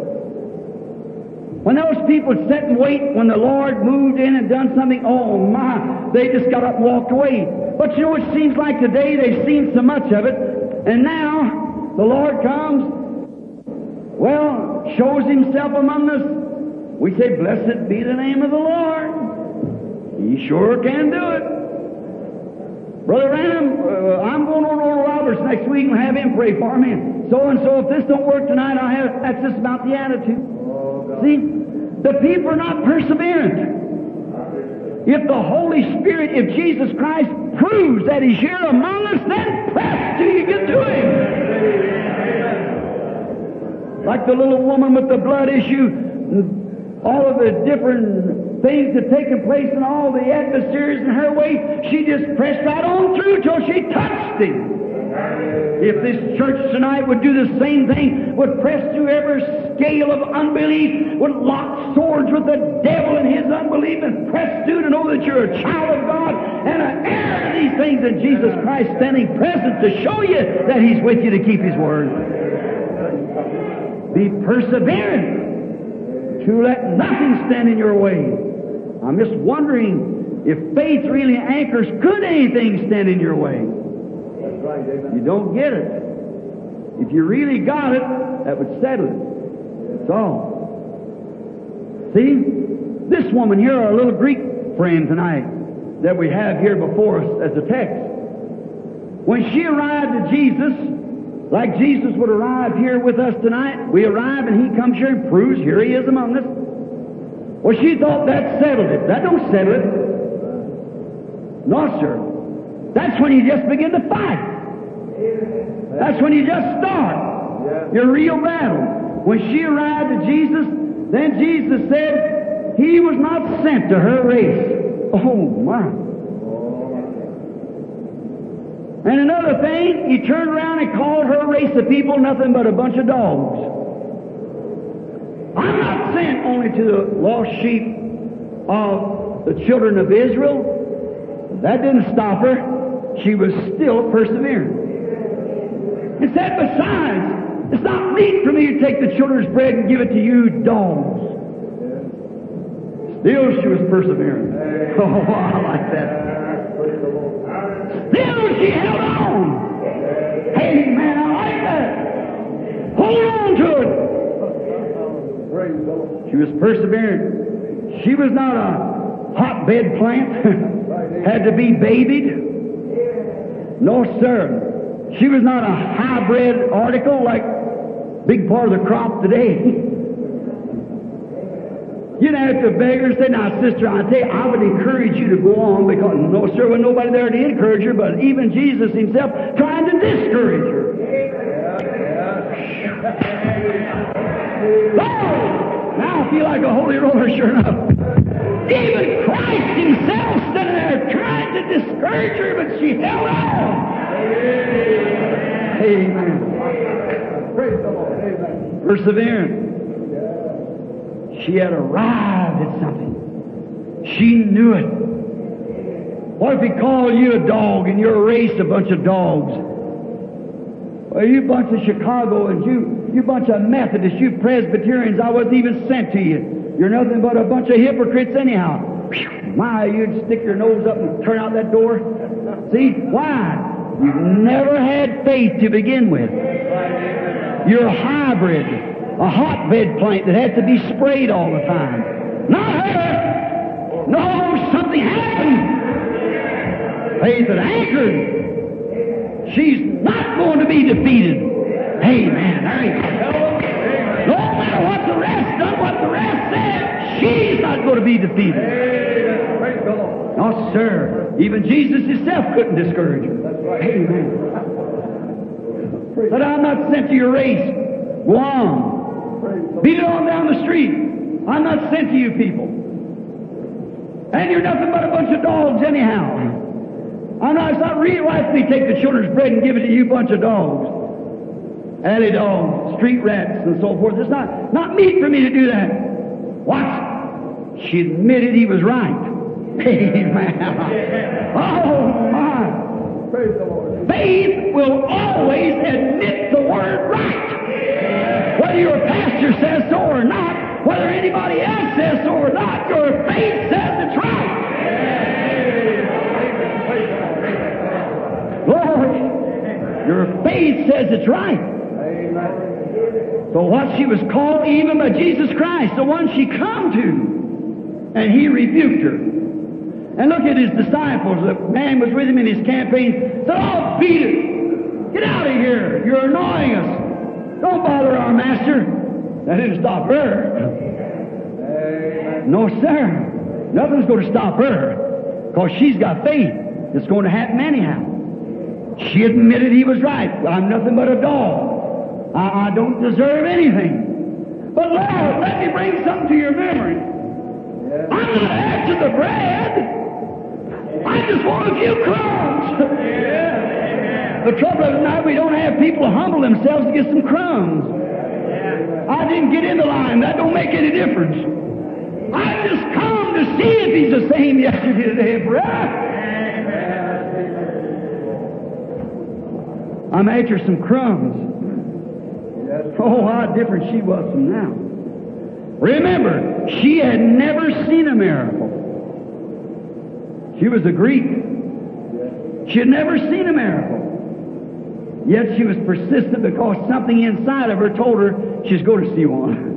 when those people sat and wait, when the Lord moved in and done something, oh my, they just got up and walked away. But you know, it seems like today they've seen so much of it, and now the Lord comes, well, shows himself among us. We say, blessed be the name of the Lord. He sure can do it. Brother Branham, uh, I'm going on to Oral Roberts next week and have him pray for me. So and so, if this don't work tonight, I'll have, that's just about the attitude. Oh, see, the people are not perseverant. If the Holy Spirit, if Jesus Christ proves that he's here among us, then press till you get to him. Like the little woman with the blood issue, all of the different things that taken place in all the atmospheres in her way, she just pressed right on through till she touched him. If this church tonight would do the same thing, would press through every scale of unbelief, would lock swords with the devil and his unbelief, and press through to know that you're a child of God and an heir of these things, and Jesus Christ standing present to show you that he's with you to keep his word. Be perseverant. To let nothing stand in your way. I'm just wondering if faith really anchors, could anything stand in your way? That's right, David. You don't get it. If you really got it, that would settle it. That's all. See, this woman here, our little Greek friend tonight, that we have here before us as a text, when she arrived at Jesus, like Jesus would arrive here with us tonight, we arrive and he comes here and proves here he is among us. Well, she thought that settled it. That don't settle it. No, sir. That's when you just begin to fight. That's when you just start your real battle. When she arrived at Jesus, then Jesus said he was not sent to her race. Oh, my. And another thing, he turned around and called her race of people nothing but a bunch of dogs. I'm not sent only to the lost sheep of the children of Israel. That didn't stop her. She was still persevering. It said, besides, it's not meet for me to take the children's bread and give it to you dogs. Still she was persevering. Oh, I like that. Still she held on. Hey, man, I like that. Hold on to it. She was persevering. She was not a hotbed plant, had to be babied. No, sir. She was not a hybrid article like big part of the crop today. You'd have to beg her and say, now, sister, I tell you, I would encourage you to go on because, no, sir, there was nobody there to encourage her, but even Jesus himself trying to discourage her. Oh, now I feel like a holy roller, sure enough. Even Christ himself standing there trying to discourage her, but she held on. Amen. Praise the Lord. Amen. Persevering. She had arrived at something. She knew it. What if he called you a dog and you're a race, a bunch of dogs? Well, you bunch of Chicago and you, you bunch of Methodists, you Presbyterians, I wasn't even sent to you. You're nothing but a bunch of hypocrites anyhow. My, you'd stick your nose up and turn out that door. See? Why? You've never had faith to begin with. You're a hybrid, a hotbed plant that has to be sprayed all the time. Not her! No, something happened. Faith had anchored. She's not going to be defeated. Amen. There you go. No matter what the rest done, what the rest said, she's not going to be defeated. No, sir. Even Jesus himself couldn't discourage her. Amen. But I'm not sent to your race. Go on. Beat it on down the street. I'm not sent to you people. And you're nothing but a bunch of dogs anyhow. I'm not, it's not really right for me to take the children's bread and give it to you bunch of dogs. Alley dogs, street rats, and so forth. It's not, not meet for me to do that. What? She admitted he was right. Amen. Oh, my. Praise the Lord. Faith will always admit the word right. Whether your pastor says so or not, whether anybody else says so or not, your faith says it's right. Lord, your faith says it's right. So what she was called even by Jesus Christ, the one she come to, and he rebuked her. And look at his disciples. The man was with him in his campaign. Said, "Oh, beat it! Get out of here! You're annoying us! Don't bother our master!" That didn't stop her. No, sir. Nothing's going to stop her, because she's got faith. It's going to happen anyhow. She admitted he was right. I'm nothing but a dog. I, I don't deserve anything. But Lord, let me bring something to your memory. I'm not after the bread. I just want a few crumbs. The trouble is now we don't have people to humble themselves to get some crumbs. I didn't get in the line. That don't make any difference. I just come to see if he's the same yesterday, today, and forever. I'm after some crumbs. Oh, how different she was from now. Remember, she had never seen a miracle. She was a Greek. She had never seen a miracle. Yet she was persistent because something inside of her told her she's going to see one.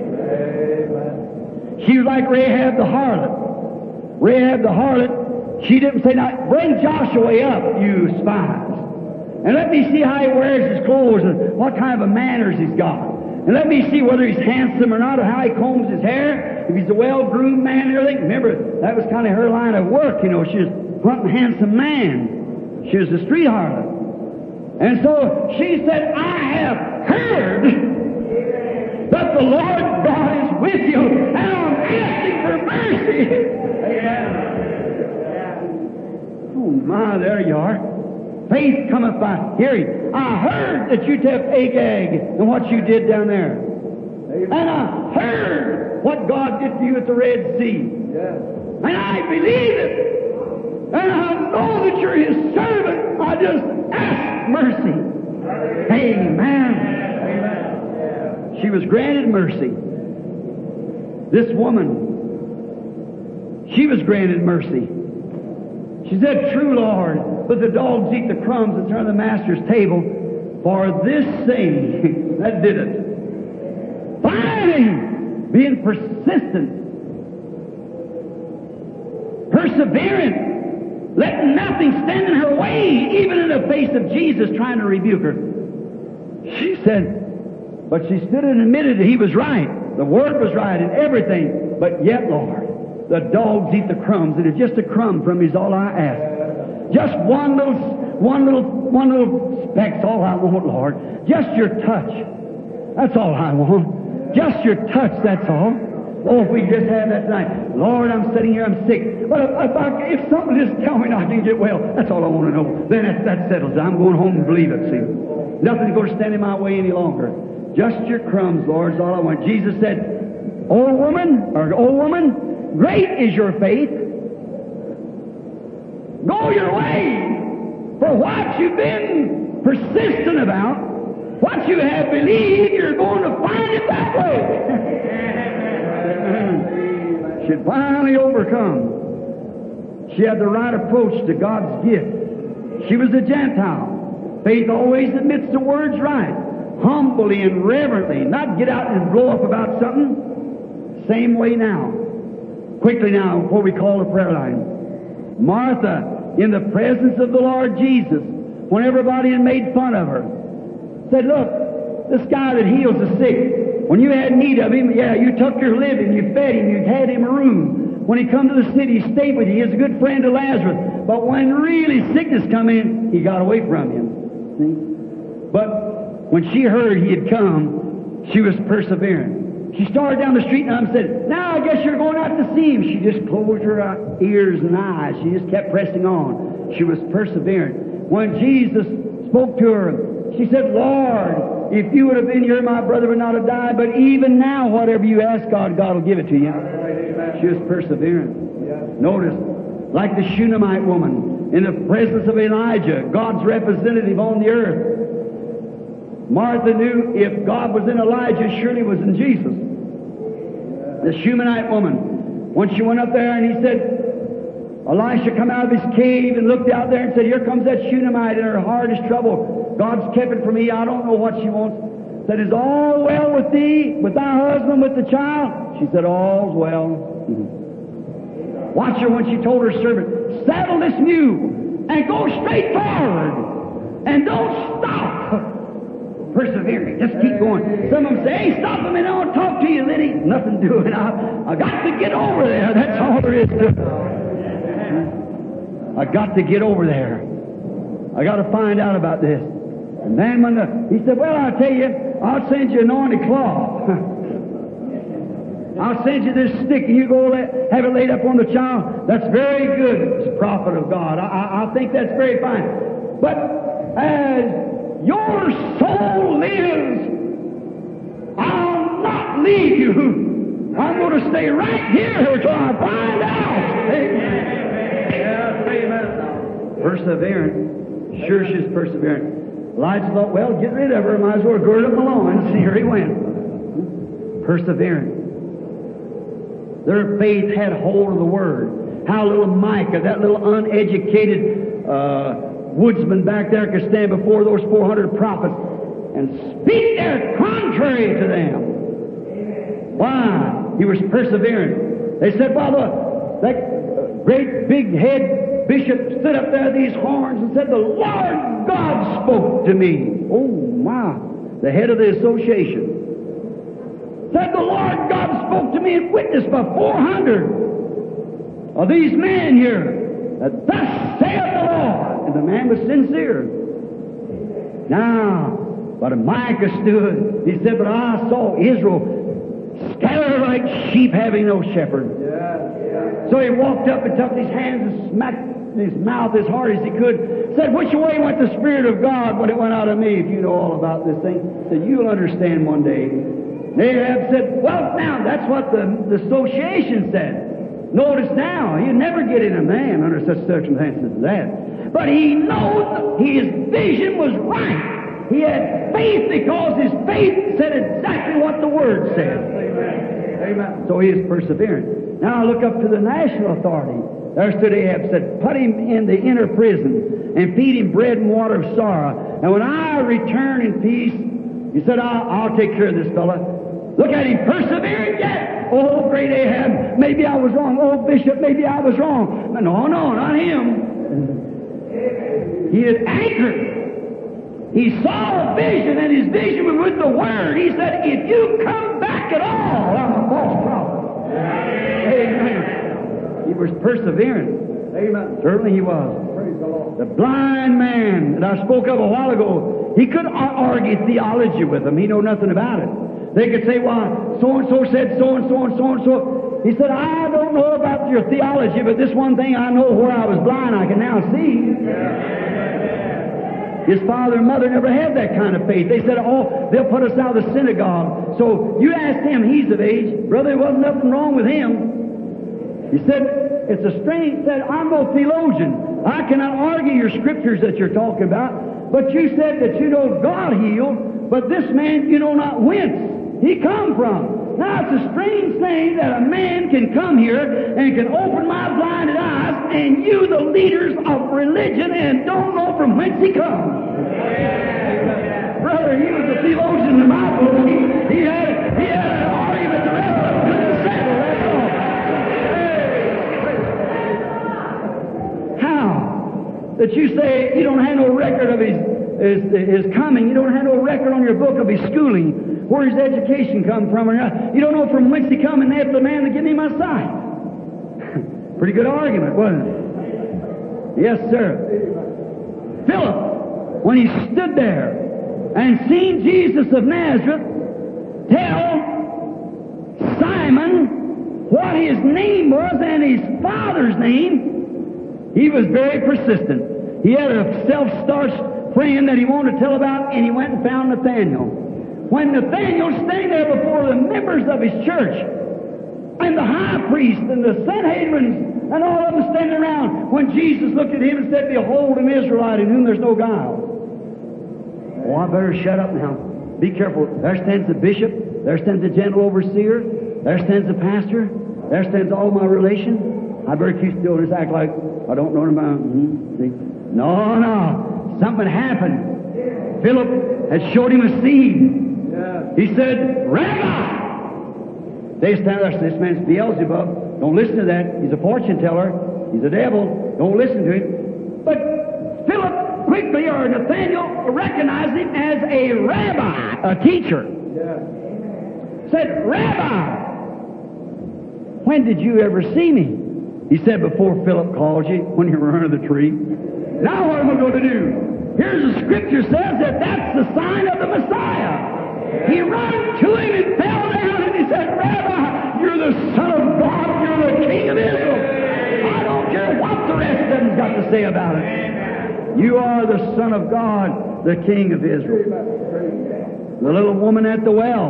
She was like Rahab the harlot. Rahab the harlot, she didn't say, "Now bring Joshua up, you spies, and let me see how he wears his clothes and what kind of a manners he's got. And let me see whether he's handsome or not, or how he combs his hair, if he's a well-groomed man and everything." Remember, that was kind of her line of work, you know. She was hunting a handsome man. She was a street harlot. And so she said, "I have heard that the Lord God is with you, and I'm asking for mercy." Oh, my, there you are. Faith cometh by hearing. I heard that you took Agag and what you did down there. Amen. And I heard what God did to you at the Red Sea. Yes. And I believe it. And I know that you're His servant. I just ask mercy. Amen. Amen. She was granted mercy. This woman, she was granted mercy. She said, true, Lord, but the dogs eat the crumbs that turn the master's table. For this thing, that did it. Fighting, being persistent, persevering, letting nothing stand in her way, even in the face of Jesus trying to rebuke her. She said, but she stood and admitted that He was right. The Word was right and everything. But yet, Lord, the dogs eat the crumbs. It is just a crumb from Me is all I ask. Just one little, one little, one little speck's all I want, Lord. Just your touch. That's all I want. Just your touch, that's all. Oh, if we just have that tonight. Lord, I'm sitting here, I'm sick. But if, if, I, if something just tell me I can get well, that's all I want to know. Then that, that settles it. I'm going home and believe it, see. Nothing's going to stand in my way any longer. Just your crumbs, Lord, is all I want. Jesus said, O woman, or O woman, great is your faith. Go your way. For what you've been persistent about, what you have believed, you're going to find it that way. She had finally overcome. She had the right approach to God's gift. She was a Gentile. Faith always admits the words right. Humbly and reverently, not get out and blow up about something. Same way now. Quickly now, before we call the prayer line. Martha, in the presence of the Lord Jesus, when everybody had made fun of her, said, look, this guy that heals the sick, when you had need of him, yeah, you took your living, you fed him, you had him a room. When he come to the city, he stayed with you. He was a good friend to Lazarus. But when really sickness come in, he got away from him. See? But when she heard he had come, she was persevering. She started down the street and said, now I guess you're going out to see him. She just closed her ears and eyes. She just kept pressing on. She was persevering. When Jesus spoke to her, she said, Lord, if you would have been here, my brother would not have died. But even now, whatever you ask God, God will give it to you. She was persevering. Notice, like the Shunammite woman, in the presence of Elijah, God's representative on the earth, Martha knew if God was in Elijah, surely was in Jesus. The Shunammite woman, when she went up there and he said, Elisha come out of his cave and looked out there and said, here comes that Shunammite in her heart is trouble. God's kept it from me. I don't know what she wants. Said, is all well with thee, with thy husband, with the child? She said, all's well. Mm-hmm. Watch her when she told her servant, saddle this mule and go straight forward and don't stop. Persevering. Just keep going. Some of them say, hey, stop a minute, I want to talk to you. Then ain't nothing doing. I, I got to get over there. That's all there is to it. I got to get over there. I got to find out about this. And then when the, he said, well, I'll tell you, I'll send you an anointed cloth. I'll send you this stick and you go let, have it laid up on the child. That's very good. It's a prophet of God. I, I, I think that's very fine. But as your soul lives, I'll not leave you. I'm going to stay right here until I find out. Amen. Yes, amen. Persevering. Sure she's persevering. Elijah thought, well, get rid of her. Might as well gird up my loins. And here he went. Persevering. Their faith had hold of the Word. How little Micah, that little uneducated uh, woodsman back there, could stand before those four hundred prophets and speak there contrary to them. Why? He was persevering. They said, well, the, that great big head bishop stood up there with these horns and said, the Lord God spoke to me. Oh, my. The head of the association said, the Lord God spoke to me and witnessed by four hundred of these men here that thus saith the Lord. And the man was sincere. Now, but Micah stood. He said, but I saw Israel scattered like sheep having no shepherd. Yeah, yeah. So he walked up and took his hands and smacked his mouth as hard as he could. Said, which way went the Spirit of God when it went out of me? If you know all about this thing, said, you'll understand one day. Ahab said, well, now, that's what the, the association said. Notice now, you never get in a man under such circumstances as that. But he knows his vision was right. He had faith because his faith said exactly what the Word said. Amen. Amen. So he is persevering. Now I look up to the national authority. There stood Ahab, said, put him in the inner prison and feed him bread and water of sorrow. And when I return in peace, he said, I'll, I'll take care of this fella. Look at him, persevering yet. Oh, great Ahab, maybe I was wrong. Oh, Bishop, maybe I was wrong. But no, no, not him. He had anchored. He saw a vision, and his vision was with the Word. He said, if you come back at all, I'm a false prophet. Amen. He was persevering. Amen. Certainly he was. Praise the Lord. The blind man that I spoke of a while ago, he couldn't argue theology with him. He knew nothing about it. They could say, well, so-and-so said so-and-so and so-and-so. He said, I don't know about your theology, but this one thing I know, where I was blind, I can now see. His father and mother never had that kind of faith. They said, oh, they'll put us out of the synagogue. So you asked him, he's of age. Brother, there wasn't nothing wrong with him. He said, it's a strange, he said, I'm no theologian. I cannot argue your scriptures that you're talking about. But you said that you know God healed, but this man you know not whence he come from. Now, it's a strange thing that a man can come here and can open my blinded eyes, and you, the leaders of religion, and don't know from whence he comes. Yeah. Brother, he was a theologian in my book. He, he, had, he had an argument the rest of them couldn't settle. That's all. How? That you say you don't have no record of his, his, his coming. You don't have no record on your book of his schooling. Where his education come from, or not. You don't know from whence he come, and that's the man to give me my sight. Pretty good argument, wasn't it? Yes, sir. Philip, when he stood there and seen Jesus of Nazareth tell Simon what his name was and his father's name, he was very persistent. He had a self-starched friend that he wanted to tell about, and he went and found Nathanael. When Nathanael standing there before the members of his church, and the high priest and the Sanhedrin and all of them standing around, when Jesus looked at him and said, behold an Israelite in whom there's no guile. Oh, I better shut up now. Be careful. There stands the bishop. There stands the general overseer. There stands the pastor. There stands all my relation. I better keep still and just act like I don't know about. Mm-hmm. No, no. Something happened. Philip had showed him a seed. He said, Rabbi! They stand there and say, this man's Beelzebub. Don't listen to that. He's a fortune teller. He's a devil. Don't listen to him. But Philip quickly, or Nathanael, recognized him as a rabbi, a teacher. Yeah. Said, Rabbi, when did you ever see me? He said, before Philip called you, when you were under the tree. Now what am I going to do? Here's the scripture says that that's the sign of the Messiah. He ran to him and fell down and he said, Rabbi, you're the Son of God, you're the King of Israel. I don't care what the rest of them's got to say about it. You are the Son of God, the King of Israel. The little woman at the well,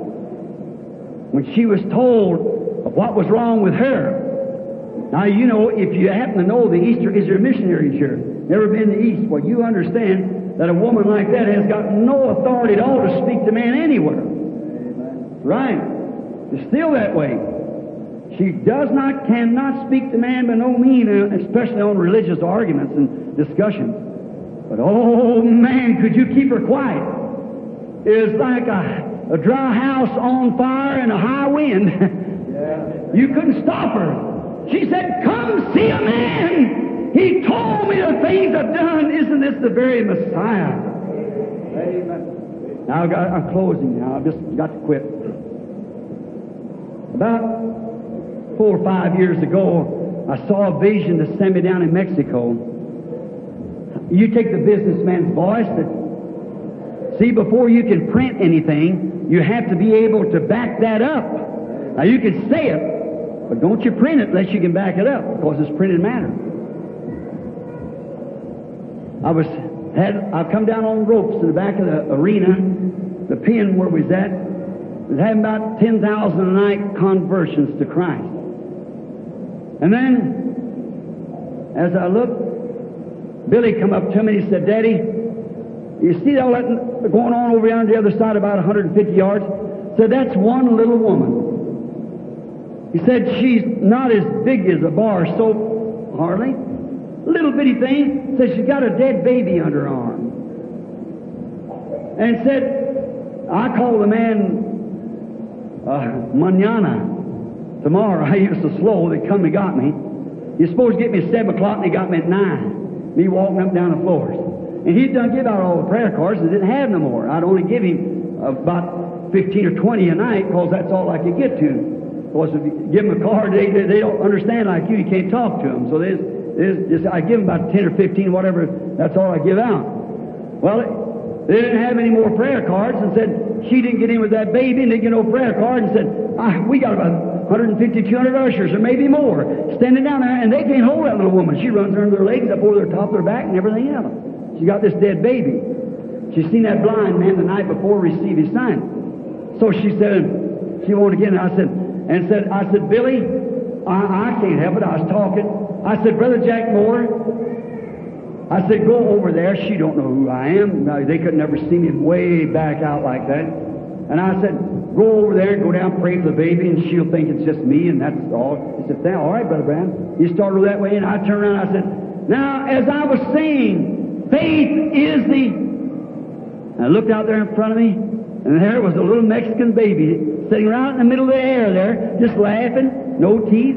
when she was told of what was wrong with her. Now, you know, if you happen to know the Easter Israel missionaries here, never been to the East, well, you understand that a woman like that has got no authority at all to speak to man anywhere. Amen. Right. It's still that way. She does not, cannot speak to man by no means, especially on religious arguments and discussions. But, oh, man, could you keep her quiet? It's like a, a dry house on fire and a high wind. Yeah. You couldn't stop her. She said, come see a man. He told me the things I've done. Isn't this the very Messiah? Amen. Now, I'm closing now. I've just got to quit. About four or five years ago, I saw a vision that sent me down in Mexico. You take the businessman's voice that, see, before you can print anything, you have to be able to back that up. Now, you can say it, But don't you print it unless you can back it up, because it's printed matter. I was had I've come down on ropes in the back of the arena, the pen where we was at, was having about ten thousand a night conversions to Christ. And then, as I looked, Billy come up to me and he said, "Daddy, you see all that going on over here on the other side, about one hundred fifty yards?" I said, "That's one little woman." He said, "She's not as big as a bar soap, hardly. Little bitty thing." Said she's got a dead baby under her arm. And said, "I call the man uh, mañana, tomorrow." I was so slow, they come and got me. You're supposed to get me at seven o'clock, and they got me at nine. Me walking up and down the floors. And he'd done give out all the prayer cards and didn't have no more. I'd only give him about fifteen or twenty a night, because that's all I could get to. Because if you give them a card, they, they, they don't understand like you. You can't talk to them. So there's, there's just, I give them about ten or fifteen, whatever. That's all I give out. Well, they didn't have any more prayer cards, and said she didn't get in with that baby, and didn't get no prayer card, and said, ah, "We got about one hundred fifty, two hundred ushers, or maybe more, standing down there, and they can't hold that little woman. She runs under their legs, up over their top of their back, and everything else. She got this dead baby. She's seen that blind man the night before receive his sight. So she said, she won't again. I said, and said, I said, "Billy, I, I can't help it." I was talking. I said, "Brother Jack Moore," I said, "go over there." She don't know who I am. No, they could never see me way back out like that. And I said, "Go over there and go down and pray for the baby, and she'll think it's just me, and that's all." He said, "All right, Brother Branham." He started that way, and I turned around and I said, "Now, as I was saying, faith is the..." I looked out there in front of me, and there was a little Mexican baby sitting right in the middle of the air there, just laughing, no teeth,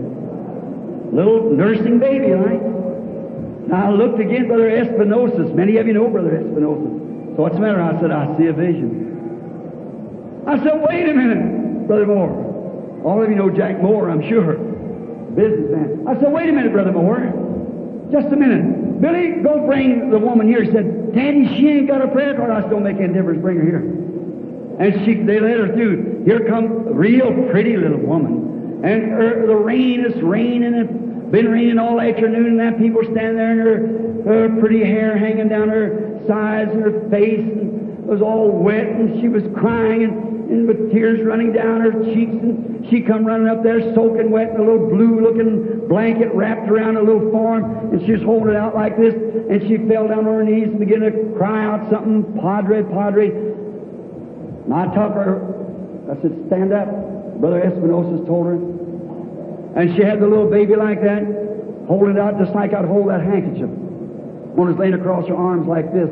little nursing baby, right? Now I looked again, Brother Espinosa. Many of you know Brother Espinosa. "So what's the matter?" I said, "I see a vision." I said, "Wait a minute, Brother Moore." All of you know Jack Moore, I'm sure. Businessman. I said, "Wait a minute, Brother Moore. Just a minute. Billy, go bring the woman here." He said, "Daddy, she ain't got a prayer card." I said, "Don't make any difference. Bring her here." And she, they let her through. Here comes a real pretty little woman. And her, the rain is raining. It's been raining all afternoon, and that people standing there, and her, her pretty hair hanging down her sides and her face. And it was all wet, and she was crying, and, and with tears running down her cheeks. And she come running up there soaking wet in a little blue-looking blanket wrapped around a little form, and she was holding it out like this, and she fell down on her knees and began to cry out something, "Padre, Padre." And I took her, I said, "Stand up." Brother Espinosa told her. And she had the little baby like that, holding it out just like I'd hold that handkerchief. One was laying across her arms like this.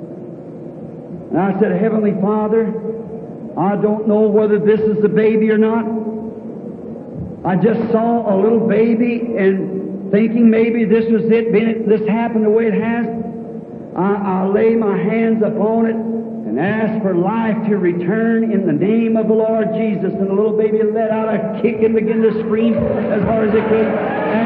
And I said, "Heavenly Father, I don't know whether this is the baby or not. I just saw a little baby, and thinking maybe this was it, being it, this happened the way it has, I, I lay my hands upon it and ask for life to return in the name of the Lord Jesus." And the little baby let out a kick and began to scream as hard as it could. And,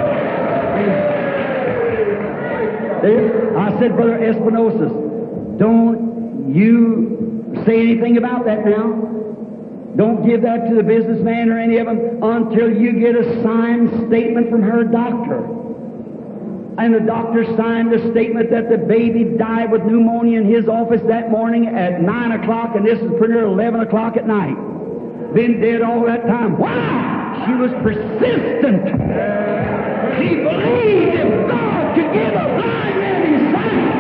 and I said, "Brother Espinosa, don't you say anything about that now. Don't give that to the businessman or any of them until you get a signed statement from her doctor." And the doctor signed a statement that the baby died with pneumonia in his office that morning at nine o'clock, and this is pretty near eleven o'clock at night. Been dead all that time. Why? She was persistent. She believed if God could give a blind man his sight.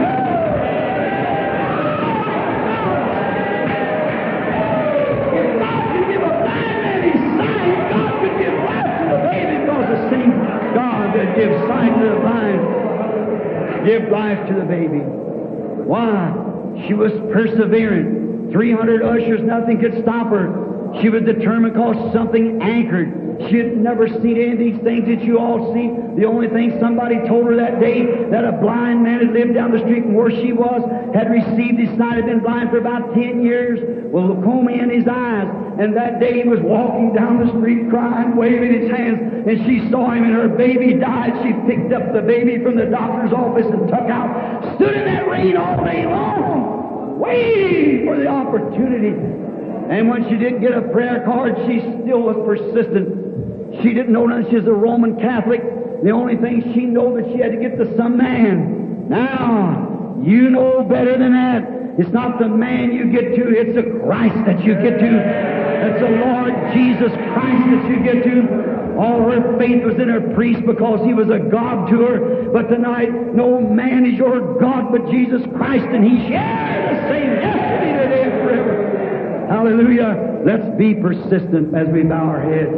If God could give a blind man his sight, God could give life to the baby, because the same God that gives sight to the blind give life to the baby. Why? She was persevering. three hundred ushers, nothing could stop her. She was determined because something anchored. She had never seen any of these things that you all see. The only thing somebody told her that day, that a blind man had lived down the street from where she was, had received his sight, had been blind for about ten years, with glaucoma in his eyes. And that day he was walking down the street crying, waving his hands, and she saw him and her baby died. She picked up the baby from the doctor's office and took out, stood in that rain all day long, waiting for the opportunity. And when she didn't get a prayer card, she still was persistent. She didn't know that she was a Roman Catholic. The only thing she knew that she had to get to some man. Now, you know better than that. It's not the man you get to, it's the Christ that you get to. It's the Lord Jesus Christ that you get to. All her faith was in her priest because he was a God to her. But tonight, no man is your God but Jesus Christ, and He shares the same yesterday, today, and forever. Hallelujah. Let's be persistent as we bow our heads.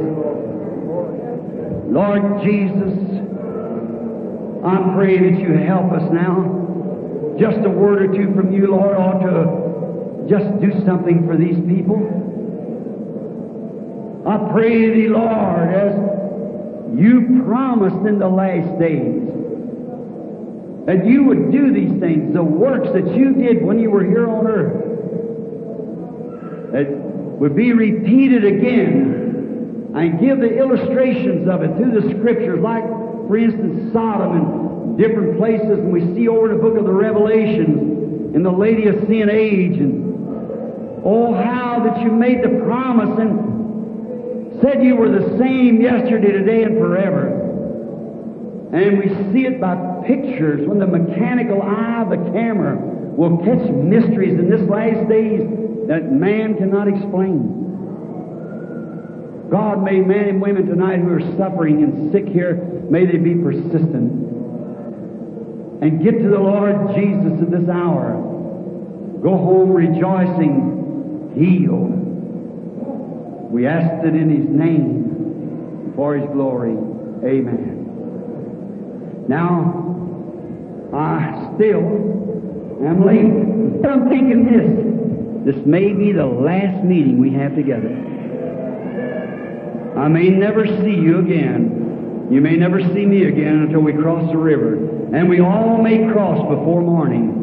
Lord Jesus, I pray that you help us now. Just a word or two from you, Lord, ought to just do something for these people. I pray thee, Lord, as you promised in the last days, that you would do these things, the works that you did when you were here on earth, that would be repeated again, and give the illustrations of it through the Scriptures, like, for instance, Sodom and different places, and we see over the book of the Revelations in the Laodicean age, and oh, how that you made the promise and said you were the same yesterday, today, and forever. And we see it by pictures when the mechanical eye of the camera will catch mysteries in this last days that man cannot explain. God, may men and women tonight who are suffering and sick here, may they be persistent and get to the Lord Jesus at this hour. Go home rejoicing, healed. We ask it in His name for His glory. Amen. Now, I still am late. But I'm thinking this. This may be the last meeting we have together. I may never see you again. You may never see me again until we cross the river. And we all may cross before morning.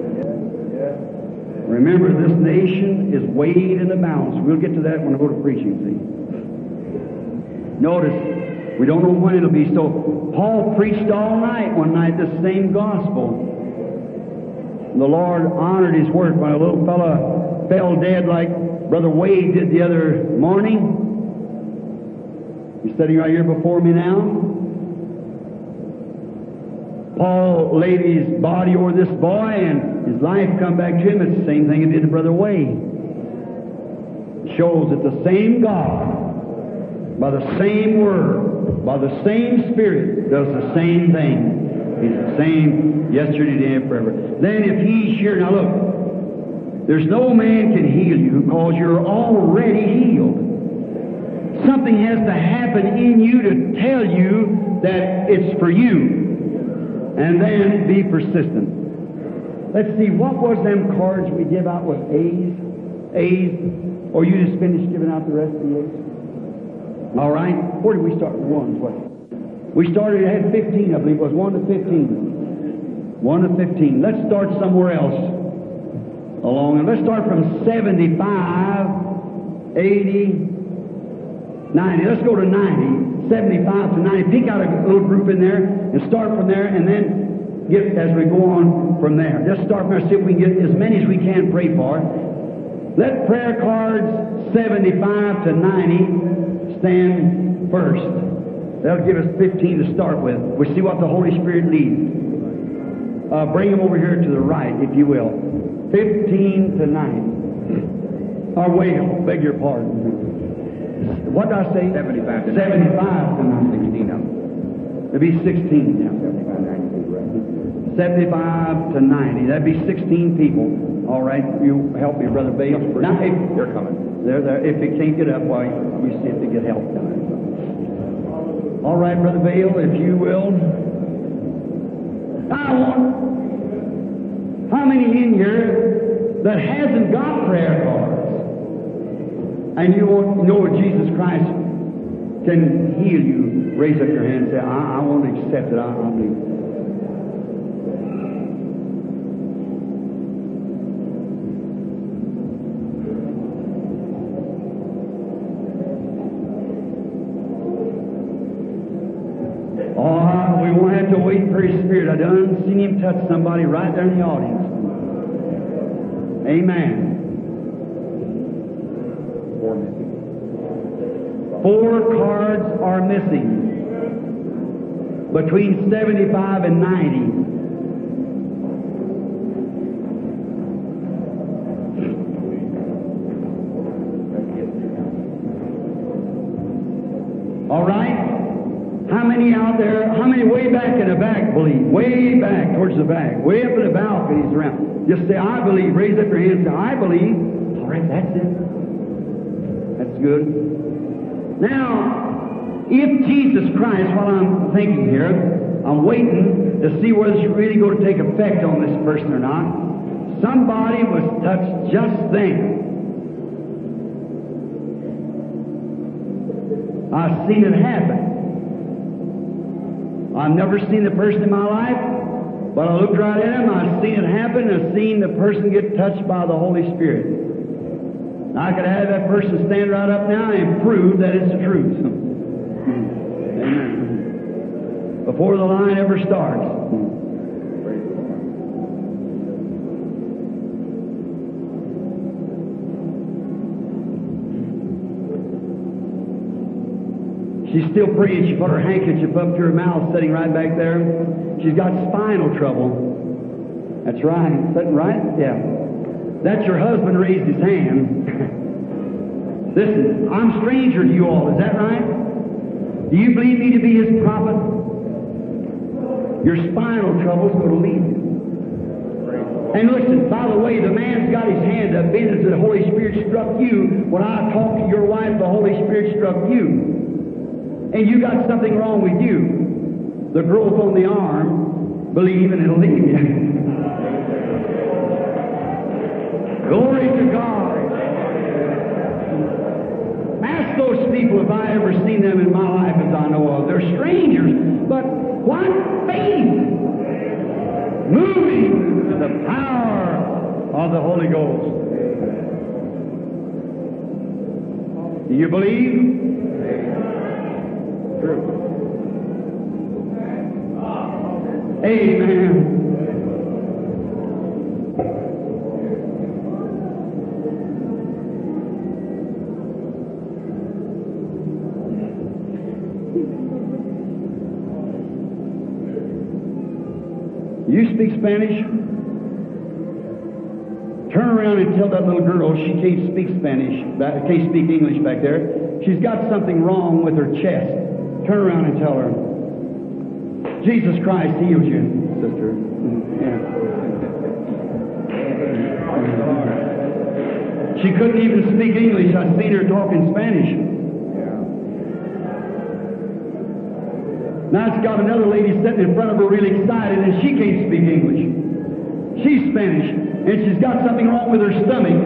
Remember, this nation is weighed in the balance. We'll get to that when I go to preaching, see. Notice, we don't know when it'll be. So, Paul preached all night one night this same gospel. The Lord honored His word when a little fella fell dead like Brother Wade did the other morning. He's sitting right here before me now. Paul laid his body over this boy, and his life come back to him. It's the same thing it did to Brother Wade. It shows that the same God, by the same Word, by the same Spirit, does the same thing. He's the same yesterday, today, and forever. Then if He's here, now look, there's no man can heal you because you're already healed. Something has to happen in you to tell you that it's for you. And then be persistent. Let's see, what was them cards we give out with A's? A's? Or you just finished giving out the rest of the A's? All right. Where did we start? Ones, what? We started, it had fifteen, I believe. It was one to fifteen. one to fifteen. Let's start somewhere else along. And let's start from seventy-five, eighty, ninety. Let's go to ninety. seventy-five to ninety. Pick out a little group in there and start from there, and then get as we go on from there. Just start from there, see if we can get as many as we can pray for. Let prayer cards seventy-five to ninety stand first. That'll give us fifteen to start with. We'll see what the Holy Spirit leads. Uh, bring them over here to the right, if you will. fifteen to ninety. Or wait, beg your pardon. What did I say? seventy-five to seventy-five to ninety. sixteen of them. It'd be sixteen now. seventy-five, ninety-two, right? seventy-five to ninety. That'd be sixteen people. All right, you help me, Brother Bale. Now, if, They're coming. they're there. If they can't get up, why, we see if they get help. All right, Brother Bale, if you will. I want, how many in here that hasn't got prayer cards? And you want to know Jesus Christ can heal you, raise up your hand and say, I, I want to accept it. I, I believe. Oh, we won't have to wait for His Spirit. I done seen Him touch somebody right there in the audience. Amen. Four cards are missing. Between seventy-five and ninety. All right? How many out there, how many way back in the back believe? Way back towards the back. Way up in the balconies around. Just say, I believe. Raise up your hand and say, I believe. All right, that's it. That's good. Now, if Jesus Christ, while I'm thinking here, I'm waiting to see whether it's really going to take effect on this person or not. Somebody was touched just then. I've seen it happen. I've never seen the person in my life, but I looked right at him, I've seen it happen, I've seen the person get touched by the Holy Spirit. I could have that person stand right up now and prove that it's the truth. Amen. Before the line ever starts. She's still praying. She put her handkerchief up to her mouth, sitting right back there. She's got spinal trouble. That's right. Sitting right? Yeah. That's your husband raised his hand. Listen, I'm a stranger to you all. Is that right? Do you believe me to be his prophet? Your spinal trouble's going to leave you. And listen, by the way, the man's got his hand up, being as the Holy Spirit struck you. When I talked to your wife, the Holy Spirit struck you. And you got something wrong with you. The growth on the arm, believe and it'll leave you. Glory to God. Ask those people if I ever seen them in my life as I know of. They're strangers, but what faith! Moving to the power of the Holy Ghost. Do you believe? True. Amen. You speak Spanish? Turn around and tell that little girl she can't speak Spanish, can't speak English back there. She's got something wrong with her chest. Turn around and tell her, Jesus Christ heals you, sister. Yeah. She couldn't even speak English. I've seen her talking Spanish. Now it's got another lady sitting in front of her really excited, and she can't speak English. She's Spanish, and she's got something wrong with her stomach.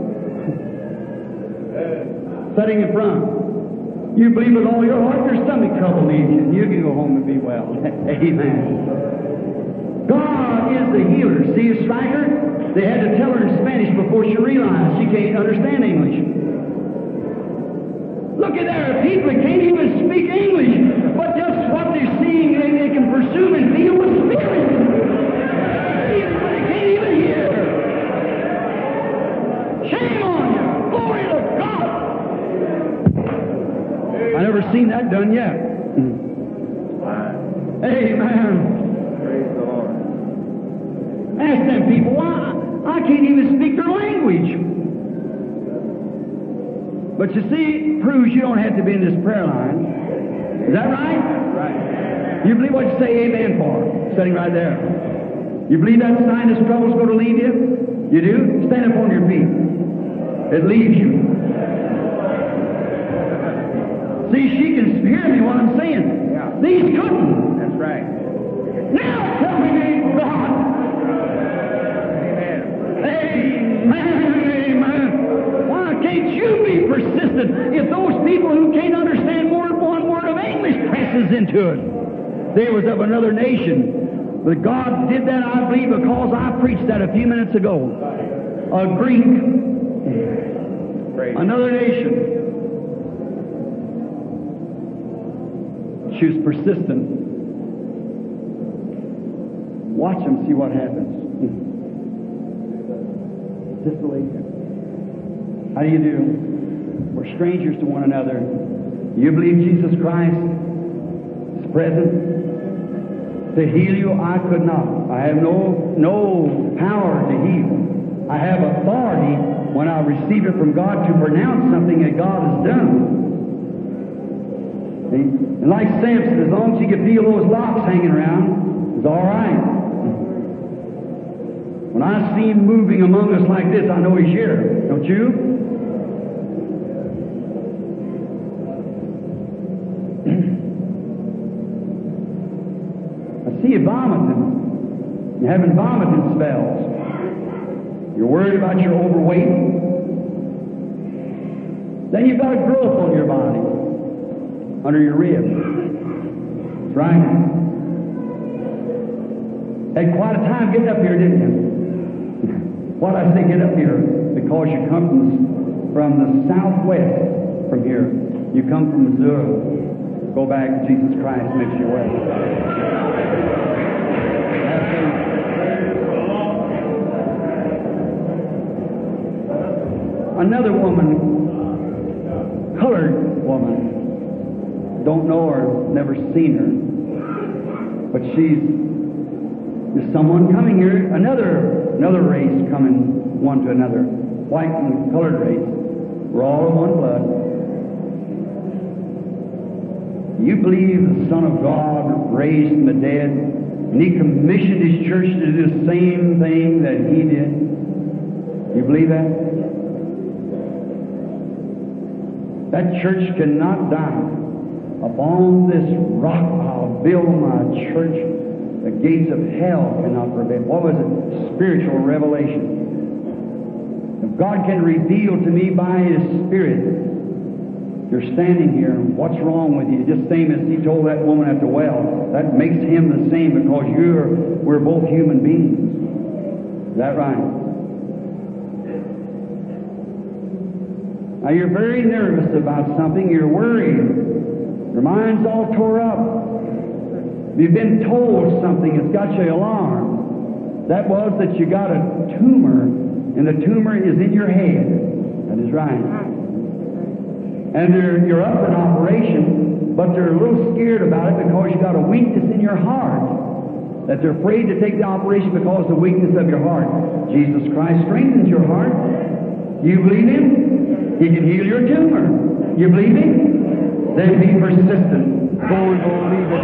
Sitting in front. You believe with all your heart your stomach trouble leaves you, and you can go home and be well. Amen. God is the healer. See a striker? They had to tell her in Spanish before she realized she can't understand English. Look at there, people that can't even speak English, but just what they're seeing, they, they can presume and feel with spirit. They can't even hear. Shame on you. Glory to God. I never seen that done yet. Amen. Praise the Lord. Ask them people, why? I can't even speak their language. But you see, it proves you don't have to be in this prayer line. Is that right? Right. You believe what you say amen for? Sitting right there. You believe that sinus trouble's going to leave you? You do? Stand up on your feet. It leaves you. See, she can hear me what I'm saying. Yeah. These couldn't. That's right. Now tell me, name God. Amen. Amen. Amen. Why can't you be persistent if those people who can't understand more than one word of English presses into it? They was of another nation. But God did that, I believe, because I preached that a few minutes ago. A Greek. Praise Another nation. She was persistent. Watch them, see what happens. Just the way. How do you do? We're strangers to one another. You believe Jesus Christ is present to heal you? I could not. I have no, no power to heal. I have authority when I receive it from God to pronounce something that God has done. See? And like Samson, as long as he could feel those locks hanging around, it's all right. When I see him moving among us like this, I know he's here. Don't you? I see you vomiting. You're having vomiting spells. You're worried about your overweight. Then you've got a growth on your body, under your rib. That's right. Had quite a time getting up here, didn't you? Why did I say get up here? Because you come from, from the southwest from here. You come from Missouri. Go back, Jesus Christ makes you well. Another woman, colored woman, don't know her, never seen her, but she's, there's someone coming here, another another race coming one to another, white and colored race. We're all of one blood. You believe the Son of God raised from the dead, and He commissioned His church to do the same thing that He did? You believe that? That church cannot die. Upon this rock I'll build my church. The gates of hell cannot prevail. What was it? Spiritual revelation. If God can reveal to me by His Spirit, you're standing here, what's wrong with you? Just same as He told that woman at the well. That makes Him the same because you're, we're both human beings. Is that right? Now you're very nervous about something. You're worried. Your mind's all tore up. You've been told something that's got you alarmed. That was that you got a tumor, and the tumor is in your head. That is right. And you're, you're up in operation, but they're a little scared about it because you got a weakness in your heart. That they're afraid to take the operation because of the weakness of your heart. Jesus Christ strengthens your heart. You believe Him? He can heal your tumor. You believe Him? Then be persistent. Go and believe it.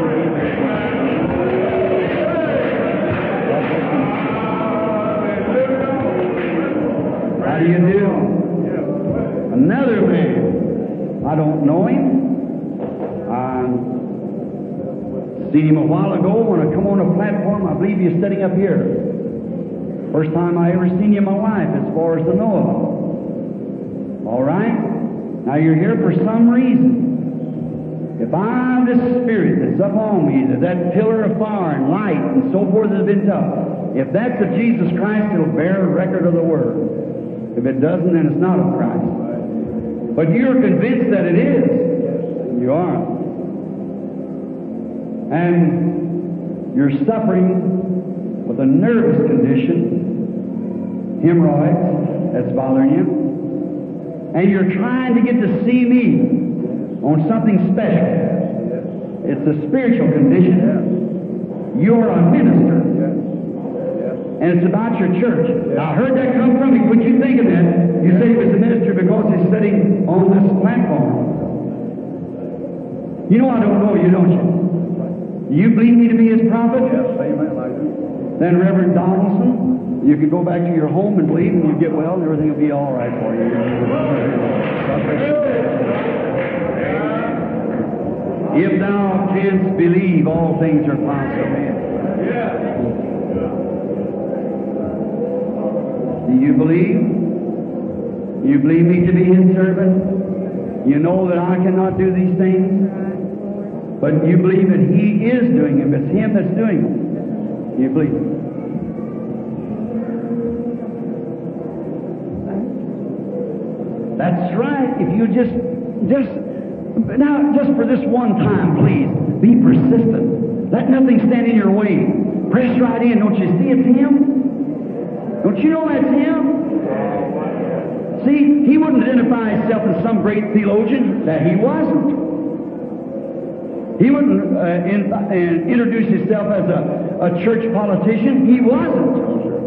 How do you do? Another man. I don't know him. I seen him a while ago when I come on a platform. I believe he's sitting up here. First time I ever seen you in my life as far as I know of. All right? Now you're here for some reason. If I'm this Spirit that's up on me, that, that pillar of fire and light and so forth has been tough, if that's of Jesus Christ, it'll bear a record of the Word. If it doesn't, then it's not of Christ. But you're convinced that it is. You are. And you're suffering with a nervous condition, hemorrhoids, that's bothering you. And you're trying to get to see me on something special. It's a spiritual condition. You're a minister. And it's about your church. I heard that come from you. What you think of that? You say he was a minister because he's sitting on this platform. You know I don't know you, don't you? You believe me to be his prophet? Yes, amen. I do. Then Reverend Donaldson, you can go back to your home and believe, and you get well, and everything will be all right for you. If thou canst believe, all things are possible. Do you believe? You believe me to be His servant? You know that I cannot do these things? But you believe that He is doing them. It's Him that's doing them. You believe it? That's right. If you just, just, now, just for this one time, please, be persistent. Let nothing stand in your way. Press right in. Don't you see it's Him? Don't you know that's Him? See, He wouldn't identify Himself as some great theologian that He wasn't. He wouldn't uh, in, uh, introduce himself as a, a church politician. He wasn't.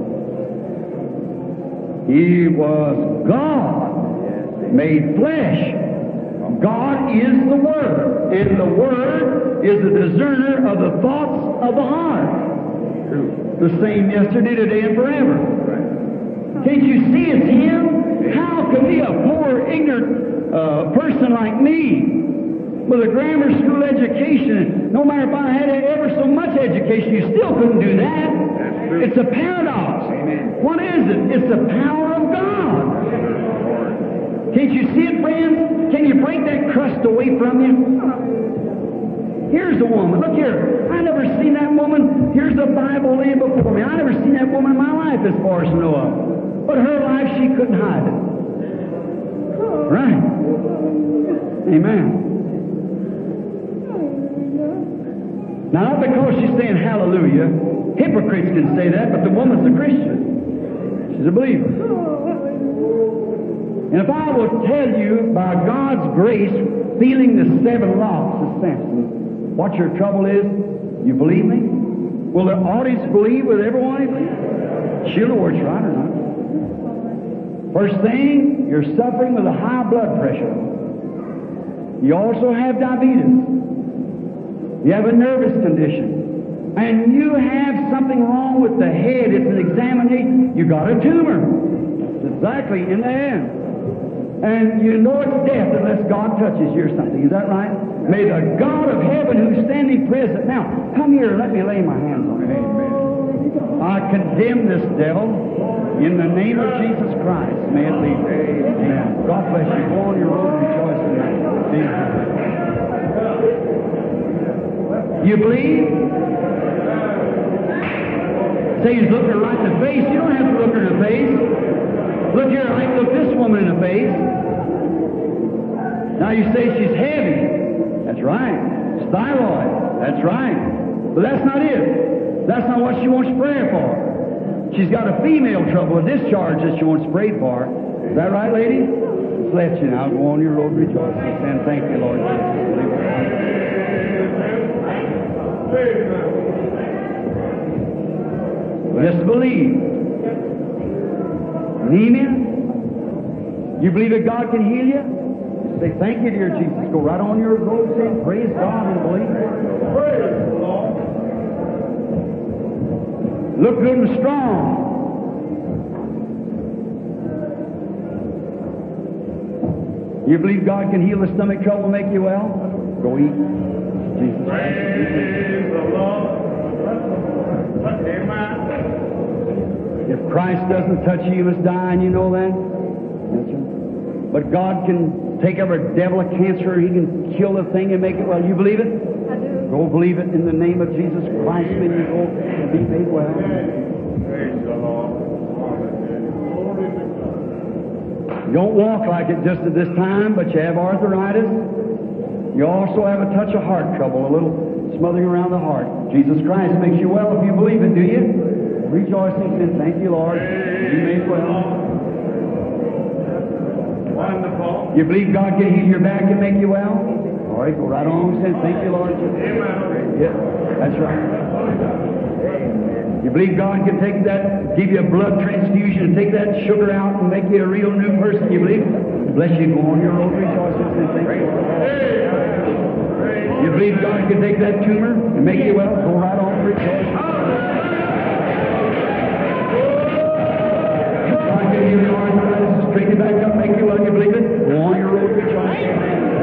He was God made flesh. God is the Word, and the Word is the discerner of the thoughts of the heart. The same yesterday, today, and forever. Can't you see it's Him? How can be a poor, ignorant uh, person like me with a grammar school education, no matter if I had ever so much education, you still couldn't do that. It's a paradox. Amen. What is it? It's the power of God. Can't you see it, friends? Can you break that crust away from you? Here's a woman. Look here. I never seen that woman. Here's the Bible laying before me. I never seen that woman in my life as far as I know of. But her life, she couldn't hide it. Right. Amen. Now, not because she's saying hallelujah. Hypocrites can say that, but the woman's a Christian. She's a believer. And if I will tell you, by God's grace, feeling the seven locks of Samson, what your trouble is, you believe me? Will the audience believe with everyone? She'll know whether it's right or not. First thing, you're suffering with a high blood pressure. You also have diabetes. You have a nervous condition. And you have something wrong with the head. It's an examination. You got a tumor. That's exactly in the head. And you know it's death unless God touches you or something. Is that right? May the God of heaven who's standing present. Now, come here. Let me lay my hands on you. Amen. I condemn this devil in the name of Jesus Christ. May it leave. Amen. God bless you. Go on your road rejoicing. Amen. You believe? Say he's looking her right in the face. You don't have to look her in the face. Look here, I can look this woman in the face. Now you say she's heavy. That's right. It's thyroid. That's right. But that's not it. That's not what she wants prayer for. She's got a female trouble, a discharge that she wants prayed for. Is that right, lady? Let's let you now. Go on your road rejoicing. And thank you, Lord Jesus. Just believe. Anemia? You believe that God can heal you? Say, thank you, dear Jesus. Go right on your road saying, praise God and believe. Praise the Lord. Look good and strong. You believe God can heal the stomach trouble and make you well? Go eat. Jesus. Praise the Lord. Amen. If Christ doesn't touch you, you must die, and you know that? That's right. But God can take every devil of cancer, He can kill the thing and make it well. You believe it? I do. Go believe it in the name of Jesus Christ, and you go and be made well. Praise the Lord. You don't walk like it just at this time, but you have arthritis. You also have a touch of heart trouble, a little smothering around the heart. Jesus Christ makes you well if you believe it, do you? Rejoicing, saying, thank you, Lord. You made well. Wonderful. You believe God can heal your back and make you well? All right, go right on saying, thank you, Lord. Amen. Yeah, that's right. You believe God can take that, give you a blood transfusion and take that sugar out and make you a real new person? You believe? Bless you. Go on your road rejoicing and thank you, Lord. You believe God can take that tumor and make you well? Go right on rejoicing. God can heal your arthritis, straighten you back up, make you well. You believe it? Go on your road rejoicing.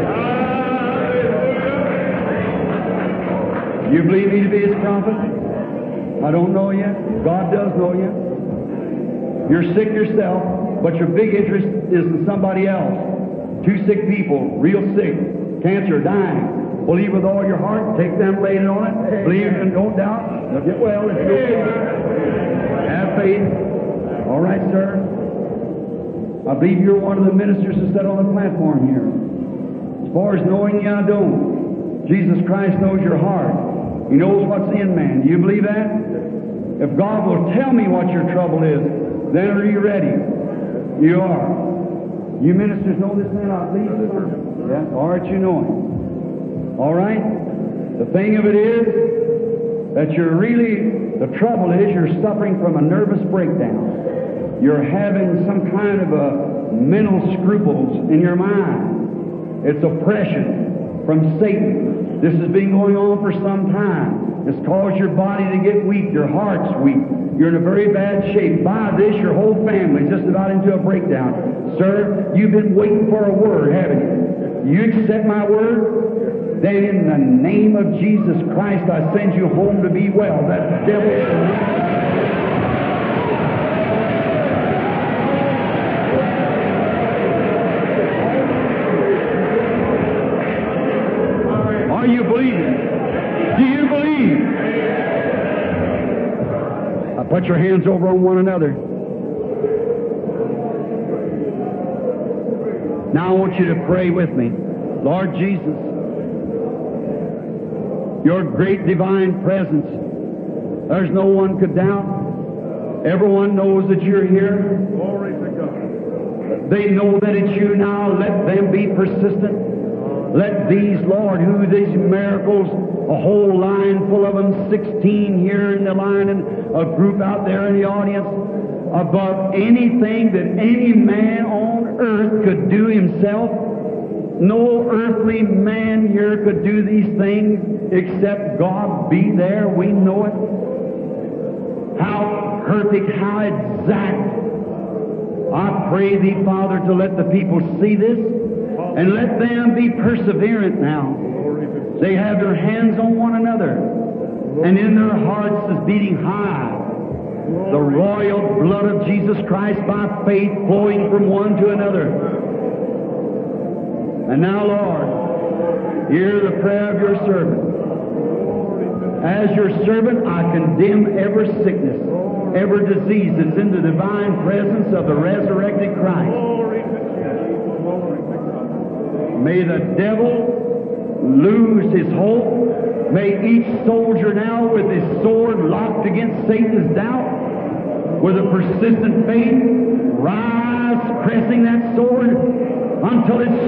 You believe me to be His prophet? I don't know you. God does know you. You're sick yourself, but your big interest is in somebody else. Two sick people, real sick, cancer, dying. Believe with all your heart. Take them, lay it on it. Believe and don't doubt. They'll get well. If you have faith. All right, sir. I believe you're one of the ministers that sat on the platform here. As far as knowing you, I don't. Jesus Christ knows your heart. He knows what's in man. Do you believe that? If God will tell me what your trouble is, then are you ready? You are. You ministers know this man, I believe. Yeah? All right, you know him. All right? The thing of it is that you're really, the trouble is you're suffering from a nervous breakdown. You're having some kind of a mental scruples in your mind. It's oppression from Satan. This has been going on for some time. It's caused your body to get weak, your heart's weak. You're in a very bad shape. By this, your whole family's just about into a breakdown. Sir, you've been waiting for a word, haven't you? You accept my word? Then in the name of Jesus Christ, I send you home to be well. That devil... Are you believing? Do you believe? Now put your hands over on one another. Now I want you to pray with me. Lord Jesus, your great divine presence, there's no one could doubt. Everyone knows that you're here. Glory to God. They know that it's you now. Let them be persistent. Let these, Lord, who these miracles, a whole line full of them, sixteen here in the line and a group out there in the audience, above anything that any man on earth could do himself. No earthly man here could do these things except God be there. We know it. How perfect, how exact. I pray Thee, Father, to let the people see this and let them be perseverant now. They have their hands on one another and in their hearts is beating high the royal blood of Jesus Christ by faith flowing from one to another. And now, Lord, hear the prayer of your servant. As your servant, I condemn every sickness, every disease that's in the divine presence of the resurrected Christ. May the devil lose his hope. May each soldier now with his sword locked against Satan's doubt, with a persistent faith, rise pressing that sword until it